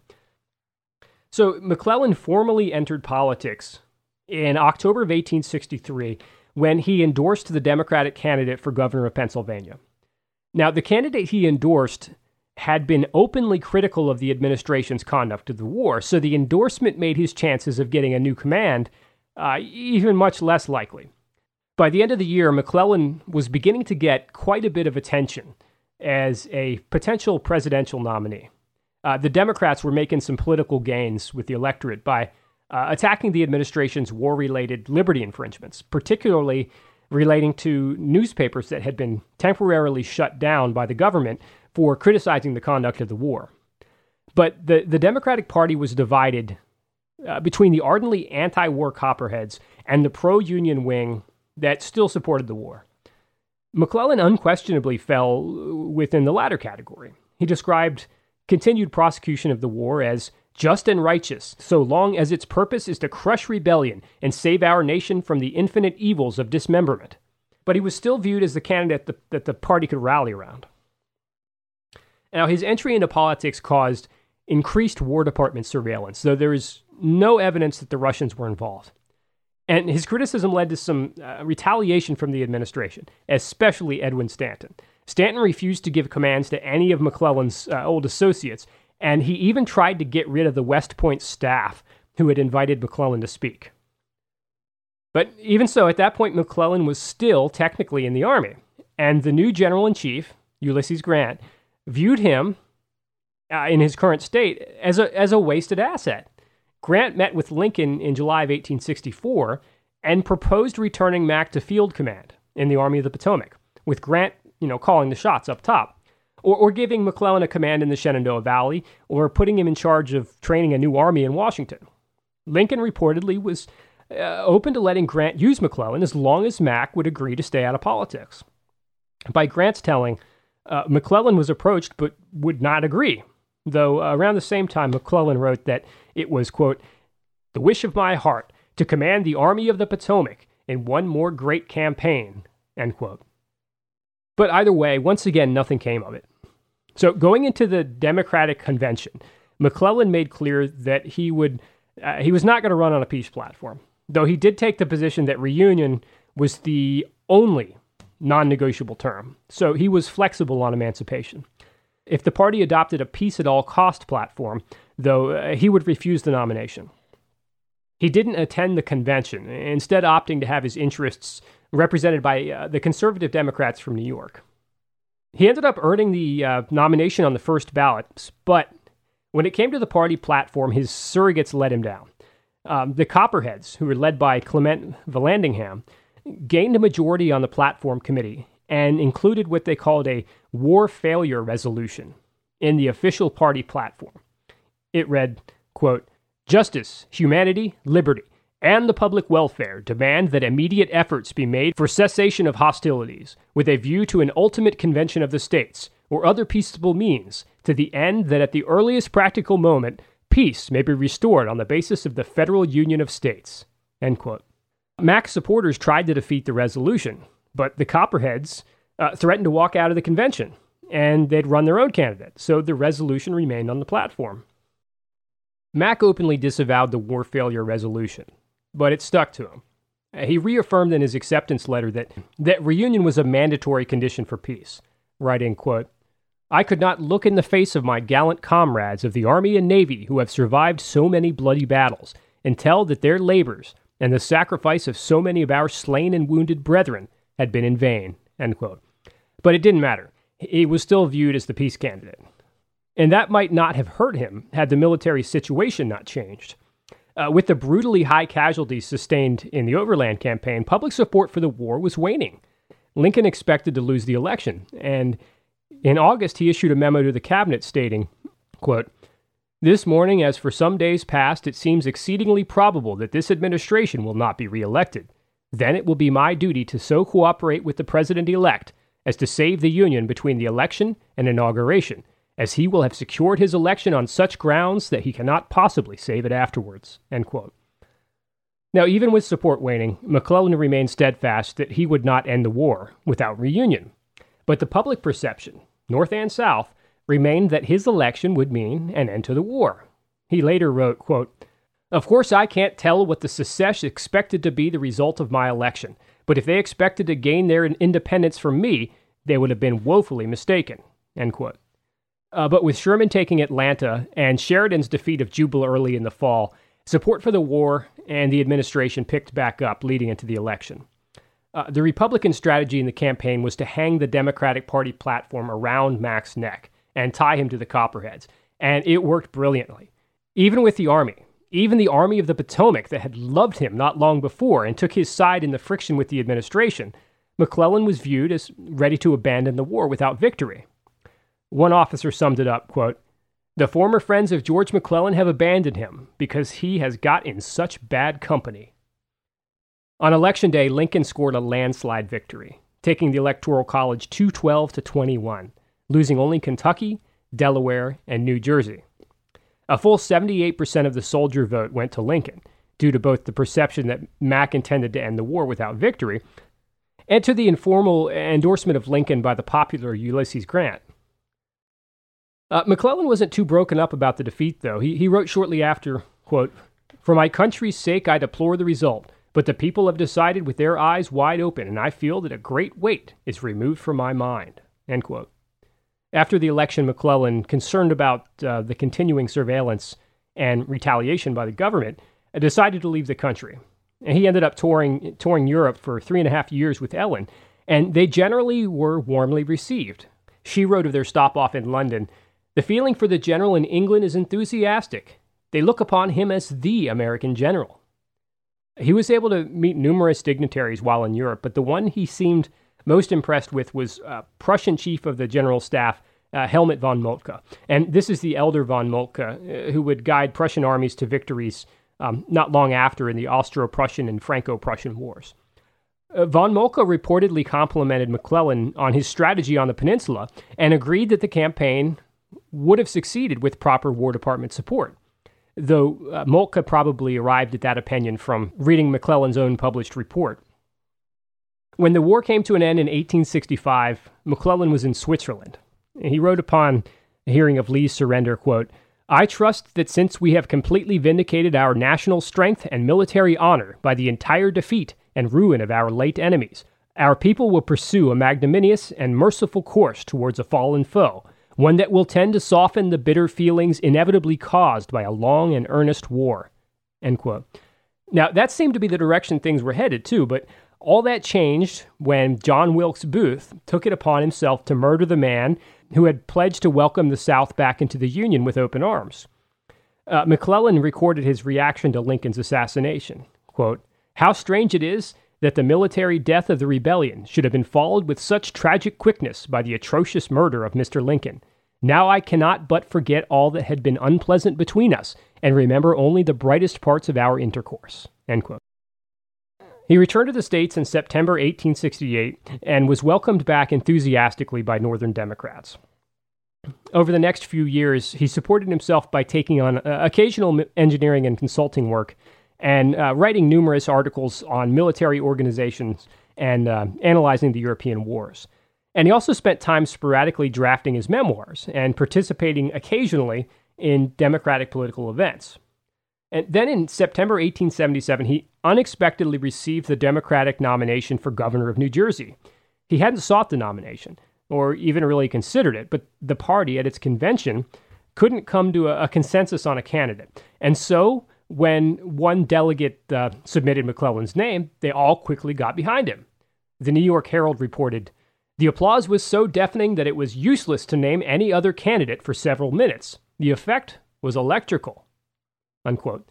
So McClellan formally entered politics in October of eighteen sixty-three when he endorsed the Democratic candidate for governor of Pennsylvania. Now, the candidate he endorsed had been openly critical of the administration's conduct of the war, so the endorsement made his chances of getting a new command uh, even much less likely. By the end of the year, McClellan was beginning to get quite a bit of attention as a potential presidential nominee. Uh, the Democrats were making some political gains with the electorate by uh, attacking the administration's war-related liberty infringements, particularly relating to newspapers that had been temporarily shut down by the government for criticizing the conduct of the war. But the, the Democratic Party was divided uh, between the ardently anti-war Copperheads and the pro-Union wing that still supported the war. McClellan unquestionably fell within the latter category. He described continued prosecution of the war as just and righteous, so long as its purpose is to crush rebellion and save our nation from the infinite evils of dismemberment. But he was still viewed as the candidate that, that the party could rally around. Now, his entry into politics caused increased War Department surveillance, though there is no evidence that the Russians were involved. And his criticism led to some uh, retaliation from the administration, especially Edwin Stanton. Stanton refused to give commands to any of McClellan's uh, old associates, and he even tried to get rid of the West Point staff who had invited McClellan to speak. But even so, at that point, McClellan was still technically in the Army, and the new General-in-Chief, Ulysses Grant, viewed him, uh, in his current state, as a, as a wasted asset. Grant met with Lincoln in July of eighteen sixty-four and proposed returning Mack to field command in the Army of the Potomac, with Grant, you know, calling the shots up top, or, or giving McClellan a command in the Shenandoah Valley, or putting him in charge of training a new army in Washington. Lincoln reportedly was uh, open to letting Grant use McClellan as long as Mack would agree to stay out of politics. By Grant's telling, uh, McClellan was approached but would not agree, though uh, around the same time McClellan wrote that it was, quote, "the wish of my heart to command the Army of the Potomac in one more great campaign," end quote. But either way, once again, nothing came of it. So going into the Democratic convention, McClellan made clear that he would uh, he was not going to run on a peace platform, though he did take the position that reunion was the only non-negotiable term. So he was flexible on emancipation. If the party adopted a peace-at-all-cost platform, though, uh, he would refuse the nomination. He didn't attend the convention, instead opting to have his interests represented by uh, the conservative Democrats from New York. He ended up earning the uh, nomination on the first ballot, but when it came to the party platform, his surrogates let him down. Um, the Copperheads, who were led by Clement Vallandigham, gained a majority on the platform committee and included what they called a war failure resolution in the official party platform. It read, quote, "Justice, humanity, liberty, and the public welfare demand that immediate efforts be made for cessation of hostilities, with a view to an ultimate convention of the states, or other peaceable means, to the end that at the earliest practical moment, peace may be restored on the basis of the federal union of states." End quote. Mac's supporters tried to defeat the resolution, but the Copperheads uh, threatened to walk out of the convention, and they'd run their own candidate, so the resolution remained on the platform. Mac openly disavowed the war failure resolution, but it stuck to him. He reaffirmed in his acceptance letter that, that reunion was a mandatory condition for peace, writing, quote, "I could not look in the face of my gallant comrades of the Army and Navy who have survived so many bloody battles, and tell that their labors and the sacrifice of so many of our slain and wounded brethren had been in vain." End quote. But it didn't matter. He was still viewed as the peace candidate. And that might not have hurt him had the military situation not changed. Uh, with the brutally high casualties sustained in the Overland campaign, public support for the war was waning. Lincoln expected to lose the election, and in August he issued a memo to the cabinet stating, quote, "This morning, as for some days past, it seems exceedingly probable that this administration will not be reelected. Then it will be my duty to so cooperate with the president-elect as to save the Union between the election and inauguration, as he will have secured his election on such grounds that he cannot possibly save it afterwards." End quote. Now, even with support waning, McClellan remained steadfast that he would not end the war without reunion. But the public perception, North and South, remained that his election would mean an end to the war. He later wrote, quote, "Of course I can't tell what the Secesh expected to be the result of my election, but if they expected to gain their independence from me, they would have been woefully mistaken." End quote. Uh, but with Sherman taking Atlanta and Sheridan's defeat of Jubal early in the fall, support for the war and the administration picked back up leading into the election. Uh, the Republican strategy in the campaign was to hang the Democratic Party platform around Mac's neck and tie him to the Copperheads, and it worked brilliantly. Even with the Army, even the Army of the Potomac that had loved him not long before and took his side in the friction with the administration, McClellan was viewed as ready to abandon the war without victory. One officer summed it up, quote, "The former friends of George McClellan have abandoned him because he has got in such bad company." On Election Day, Lincoln scored a landslide victory, taking the Electoral College two twelve to twenty-one, losing only Kentucky, Delaware, and New Jersey. A full seventy-eight percent of the soldier vote went to Lincoln, due to both the perception that Mac intended to end the war without victory, and to the informal endorsement of Lincoln by the popular Ulysses Grant. Uh, McClellan wasn't too broken up about the defeat, though. He, he wrote shortly after, quote, "For my country's sake, I deplore the result, but the people have decided with their eyes wide open, and I feel that a great weight is removed from my mind." End quote. After the election, McClellan, concerned about uh, the continuing surveillance and retaliation by the government, uh, decided to leave the country. And he ended up touring, touring Europe for three and a half years with Ellen, and they generally were warmly received. She wrote of their stop-off in London, "The feeling for the general in England is enthusiastic. They look upon him as the American general." He was able to meet numerous dignitaries while in Europe, but the one he seemed most impressed with was uh, Prussian Chief of the General Staff, uh, Helmut von Moltke. And this is the elder von Moltke, uh, who would guide Prussian armies to victories um, not long after in the Austro-Prussian and Franco-Prussian wars. Uh, von Moltke reportedly complimented McClellan on his strategy on the peninsula and agreed that the campaign would have succeeded with proper War Department support, though uh, Moltke probably arrived at that opinion from reading McClellan's own published report. When the war came to an end in eighteen sixty-five, McClellan was in Switzerland. He wrote upon hearing of Lee's surrender, quote, "I trust that since we have completely vindicated our national strength and military honor by the entire defeat and ruin of our late enemies, our people will pursue a magnanimous and merciful course towards a fallen foe, one that will tend to soften the bitter feelings inevitably caused by a long and earnest war." End quote. Now, that seemed to be the direction things were headed, too, but all that changed when John Wilkes Booth took it upon himself to murder the man who had pledged to welcome the South back into the Union with open arms. Uh, McClellan recorded his reaction to Lincoln's assassination. Quote, "How strange it is that the military death of the rebellion should have been followed with such tragic quickness by the atrocious murder of Mister Lincoln. Now I cannot but forget all that had been unpleasant between us, and remember only the brightest parts of our intercourse." End quote. He returned to the States in September eighteen sixty-eight and was welcomed back enthusiastically by Northern Democrats. Over the next few years, he supported himself by taking on uh, occasional engineering and consulting work and uh, writing numerous articles on military organizations and uh, analyzing the European wars. And he also spent time sporadically drafting his memoirs and participating occasionally in Democratic political events. And then in September eighteen seventy-seven, he unexpectedly received the Democratic nomination for governor of New Jersey. He hadn't sought the nomination, or even really considered it, but the party at its convention couldn't come to a, a consensus on a candidate. And so, when one delegate uh, submitted McClellan's name, they all quickly got behind him. The New York Herald reported, "The applause was so deafening that it was useless to name any other candidate for several minutes. The effect was electrical." Unquote.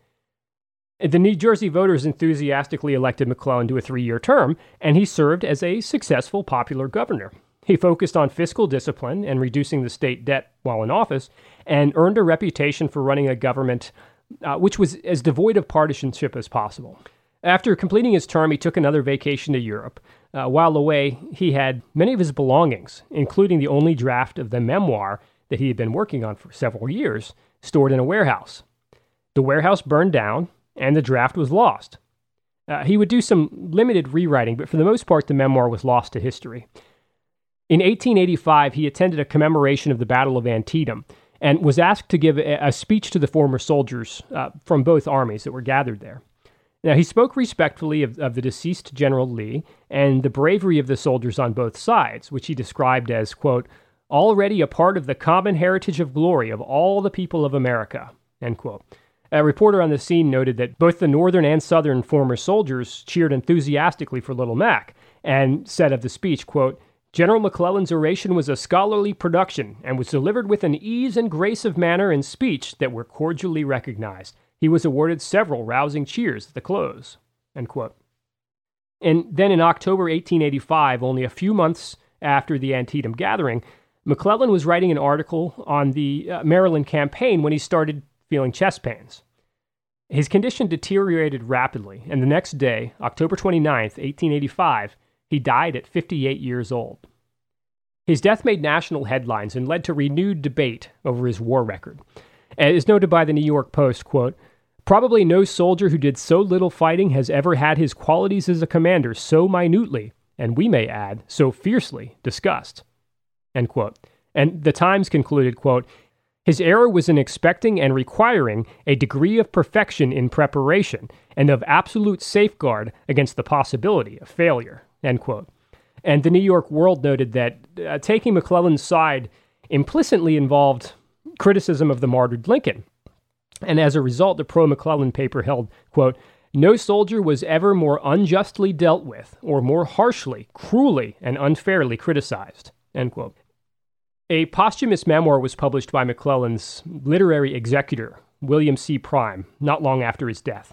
The New Jersey voters enthusiastically elected McClellan to a three-year term, and he served as a successful popular governor. He focused on fiscal discipline and reducing the state debt while in office, and earned a reputation for running a government uh, which was as devoid of partisanship as possible. After completing his term, he took another vacation to Europe. Uh, while away, he had many of his belongings, including the only draft of the memoir that he had been working on for several years, stored in a warehouse. The warehouse burned down, and the draft was lost. Uh, he would do some limited rewriting, but for the most part, the memoir was lost to history. In eighteen eighty-five, he attended a commemoration of the Battle of Antietam and was asked to give a, a speech to the former soldiers uh, from both armies that were gathered there. Now, he spoke respectfully of, of the deceased General Lee and the bravery of the soldiers on both sides, which he described as, quote, already a part of the common heritage of glory of all the people of America, end quote. A reporter on the scene noted that both the Northern and Southern former soldiers cheered enthusiastically for Little Mac and said of the speech, quote, General McClellan's oration was a scholarly production and was delivered with an ease and grace of manner and speech that were cordially recognized. He was awarded several rousing cheers at the close, end quote. And then in October eighteen eighty-five, only a few months after the Antietam gathering, McClellan was writing an article on the uh, Maryland campaign when he started feeling chest pains. His condition deteriorated rapidly, and the next day, October twenty-ninth, eighteen eighty-five, he died at fifty-eight years old. His death made national headlines and led to renewed debate over his war record. As noted by the New York Post, quote, probably no soldier who did so little fighting has ever had his qualities as a commander so minutely, and we may add, so fiercely discussed, end quote. And the Times concluded, quote, his error was in expecting and requiring a degree of perfection in preparation and of absolute safeguard against the possibility of failure, end quote. And the New York World noted that uh, taking McClellan's side implicitly involved criticism of the martyred Lincoln. And as a result, the pro-McClellan paper held, quote, no soldier was ever more unjustly dealt with or more harshly, cruelly, and unfairly criticized, end quote. A posthumous memoir was published by McClellan's literary executor, William C. Prime, not long after his death.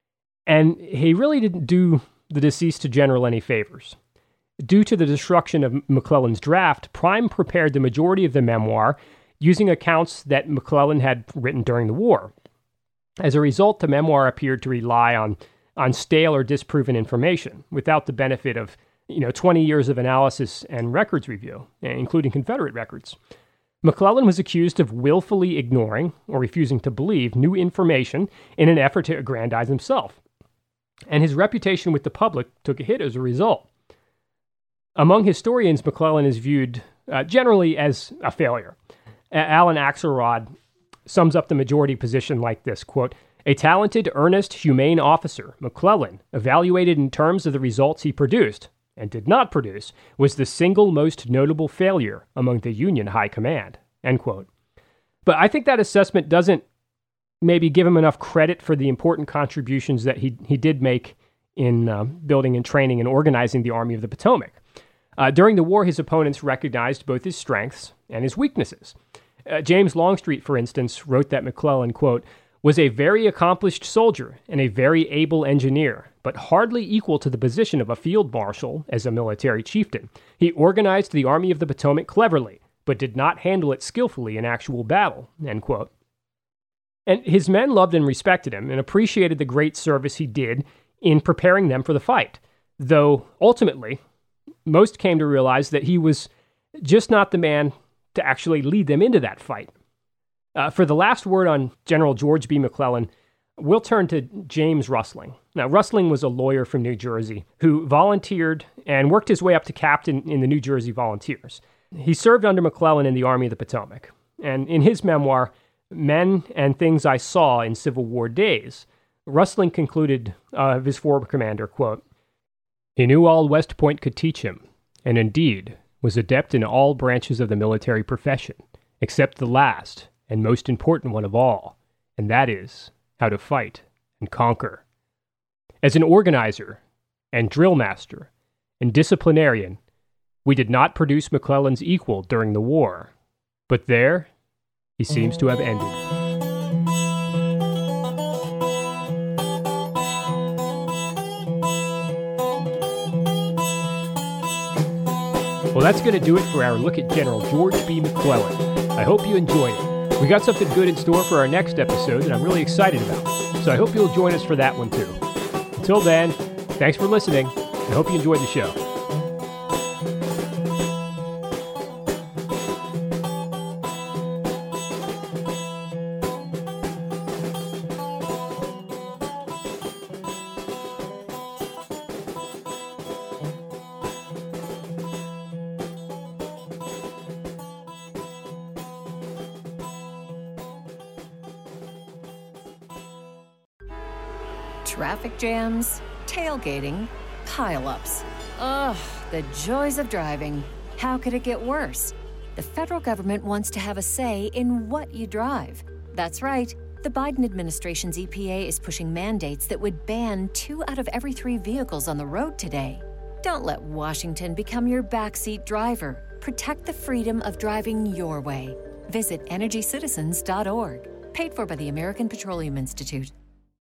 And he really didn't do the deceased general any favors. Due to the destruction of McClellan's draft, Prime prepared the majority of the memoir using accounts that McClellan had written during the war. As a result, the memoir appeared to rely on, on stale or disproven information without the benefit of you know, twenty years of analysis and records review, including Confederate records. McClellan was accused of willfully ignoring or refusing to believe new information in an effort to aggrandize himself. And his reputation with the public took a hit as a result. Among historians, McClellan is viewed uh, generally as a failure. Uh, Alan Axelrod sums up the majority position like this, quote, "A talented, earnest, humane officer, McClellan, evaluated in terms of the results he produced, and did not produce, was the single most notable failure among the Union high command," end quote. But I think that assessment doesn't maybe give him enough credit for the important contributions that he he did make in uh, building and training and organizing the Army of the Potomac. Uh, during the war, his opponents recognized both his strengths and his weaknesses. Uh, James Longstreet, for instance, wrote that McClellan, quote, "was a very accomplished soldier and a very able engineer, but hardly equal to the position of a field marshal as a military chieftain. He organized the Army of the Potomac cleverly, but did not handle it skillfully in actual battle," end quote. And his men loved and respected him and appreciated the great service he did in preparing them for the fight, though ultimately, most came to realize that he was just not the man to actually lead them into that fight. Uh, for the last word on General George B. McClellan, we'll turn to James Russling. Now, Russling was a lawyer from New Jersey who volunteered and worked his way up to captain in the New Jersey Volunteers. He served under McClellan in the Army of the Potomac. And in his memoir, Men and Things I Saw in Civil War Days, Russling concluded uh, of his former commander, quote, "He knew all West Point could teach him, and indeed was adept in all branches of the military profession, except the last and most important one of all, and that is how to fight and conquer. As an organizer and drill master and disciplinarian, we did not produce McClellan's equal during the war, but there he seems to have ended." Well, that's going to do it for our look at General George B. McClellan. I hope you enjoyed it. We got something good in store for our next episode that I'm really excited about, so I hope you'll join us for that one too. Until then, thanks for listening, and hope you enjoyed the show. Traffic jams, tailgating, pile-ups. Ugh, the joys of driving. How could it get worse? The federal government wants to have a say in what you drive. That's right. The Biden administration's E P A is pushing mandates that would ban two out of every three vehicles on the road today. Don't let Washington become your backseat driver. Protect the freedom of driving your way. Visit energy citizens dot org. Paid for by the American Petroleum Institute.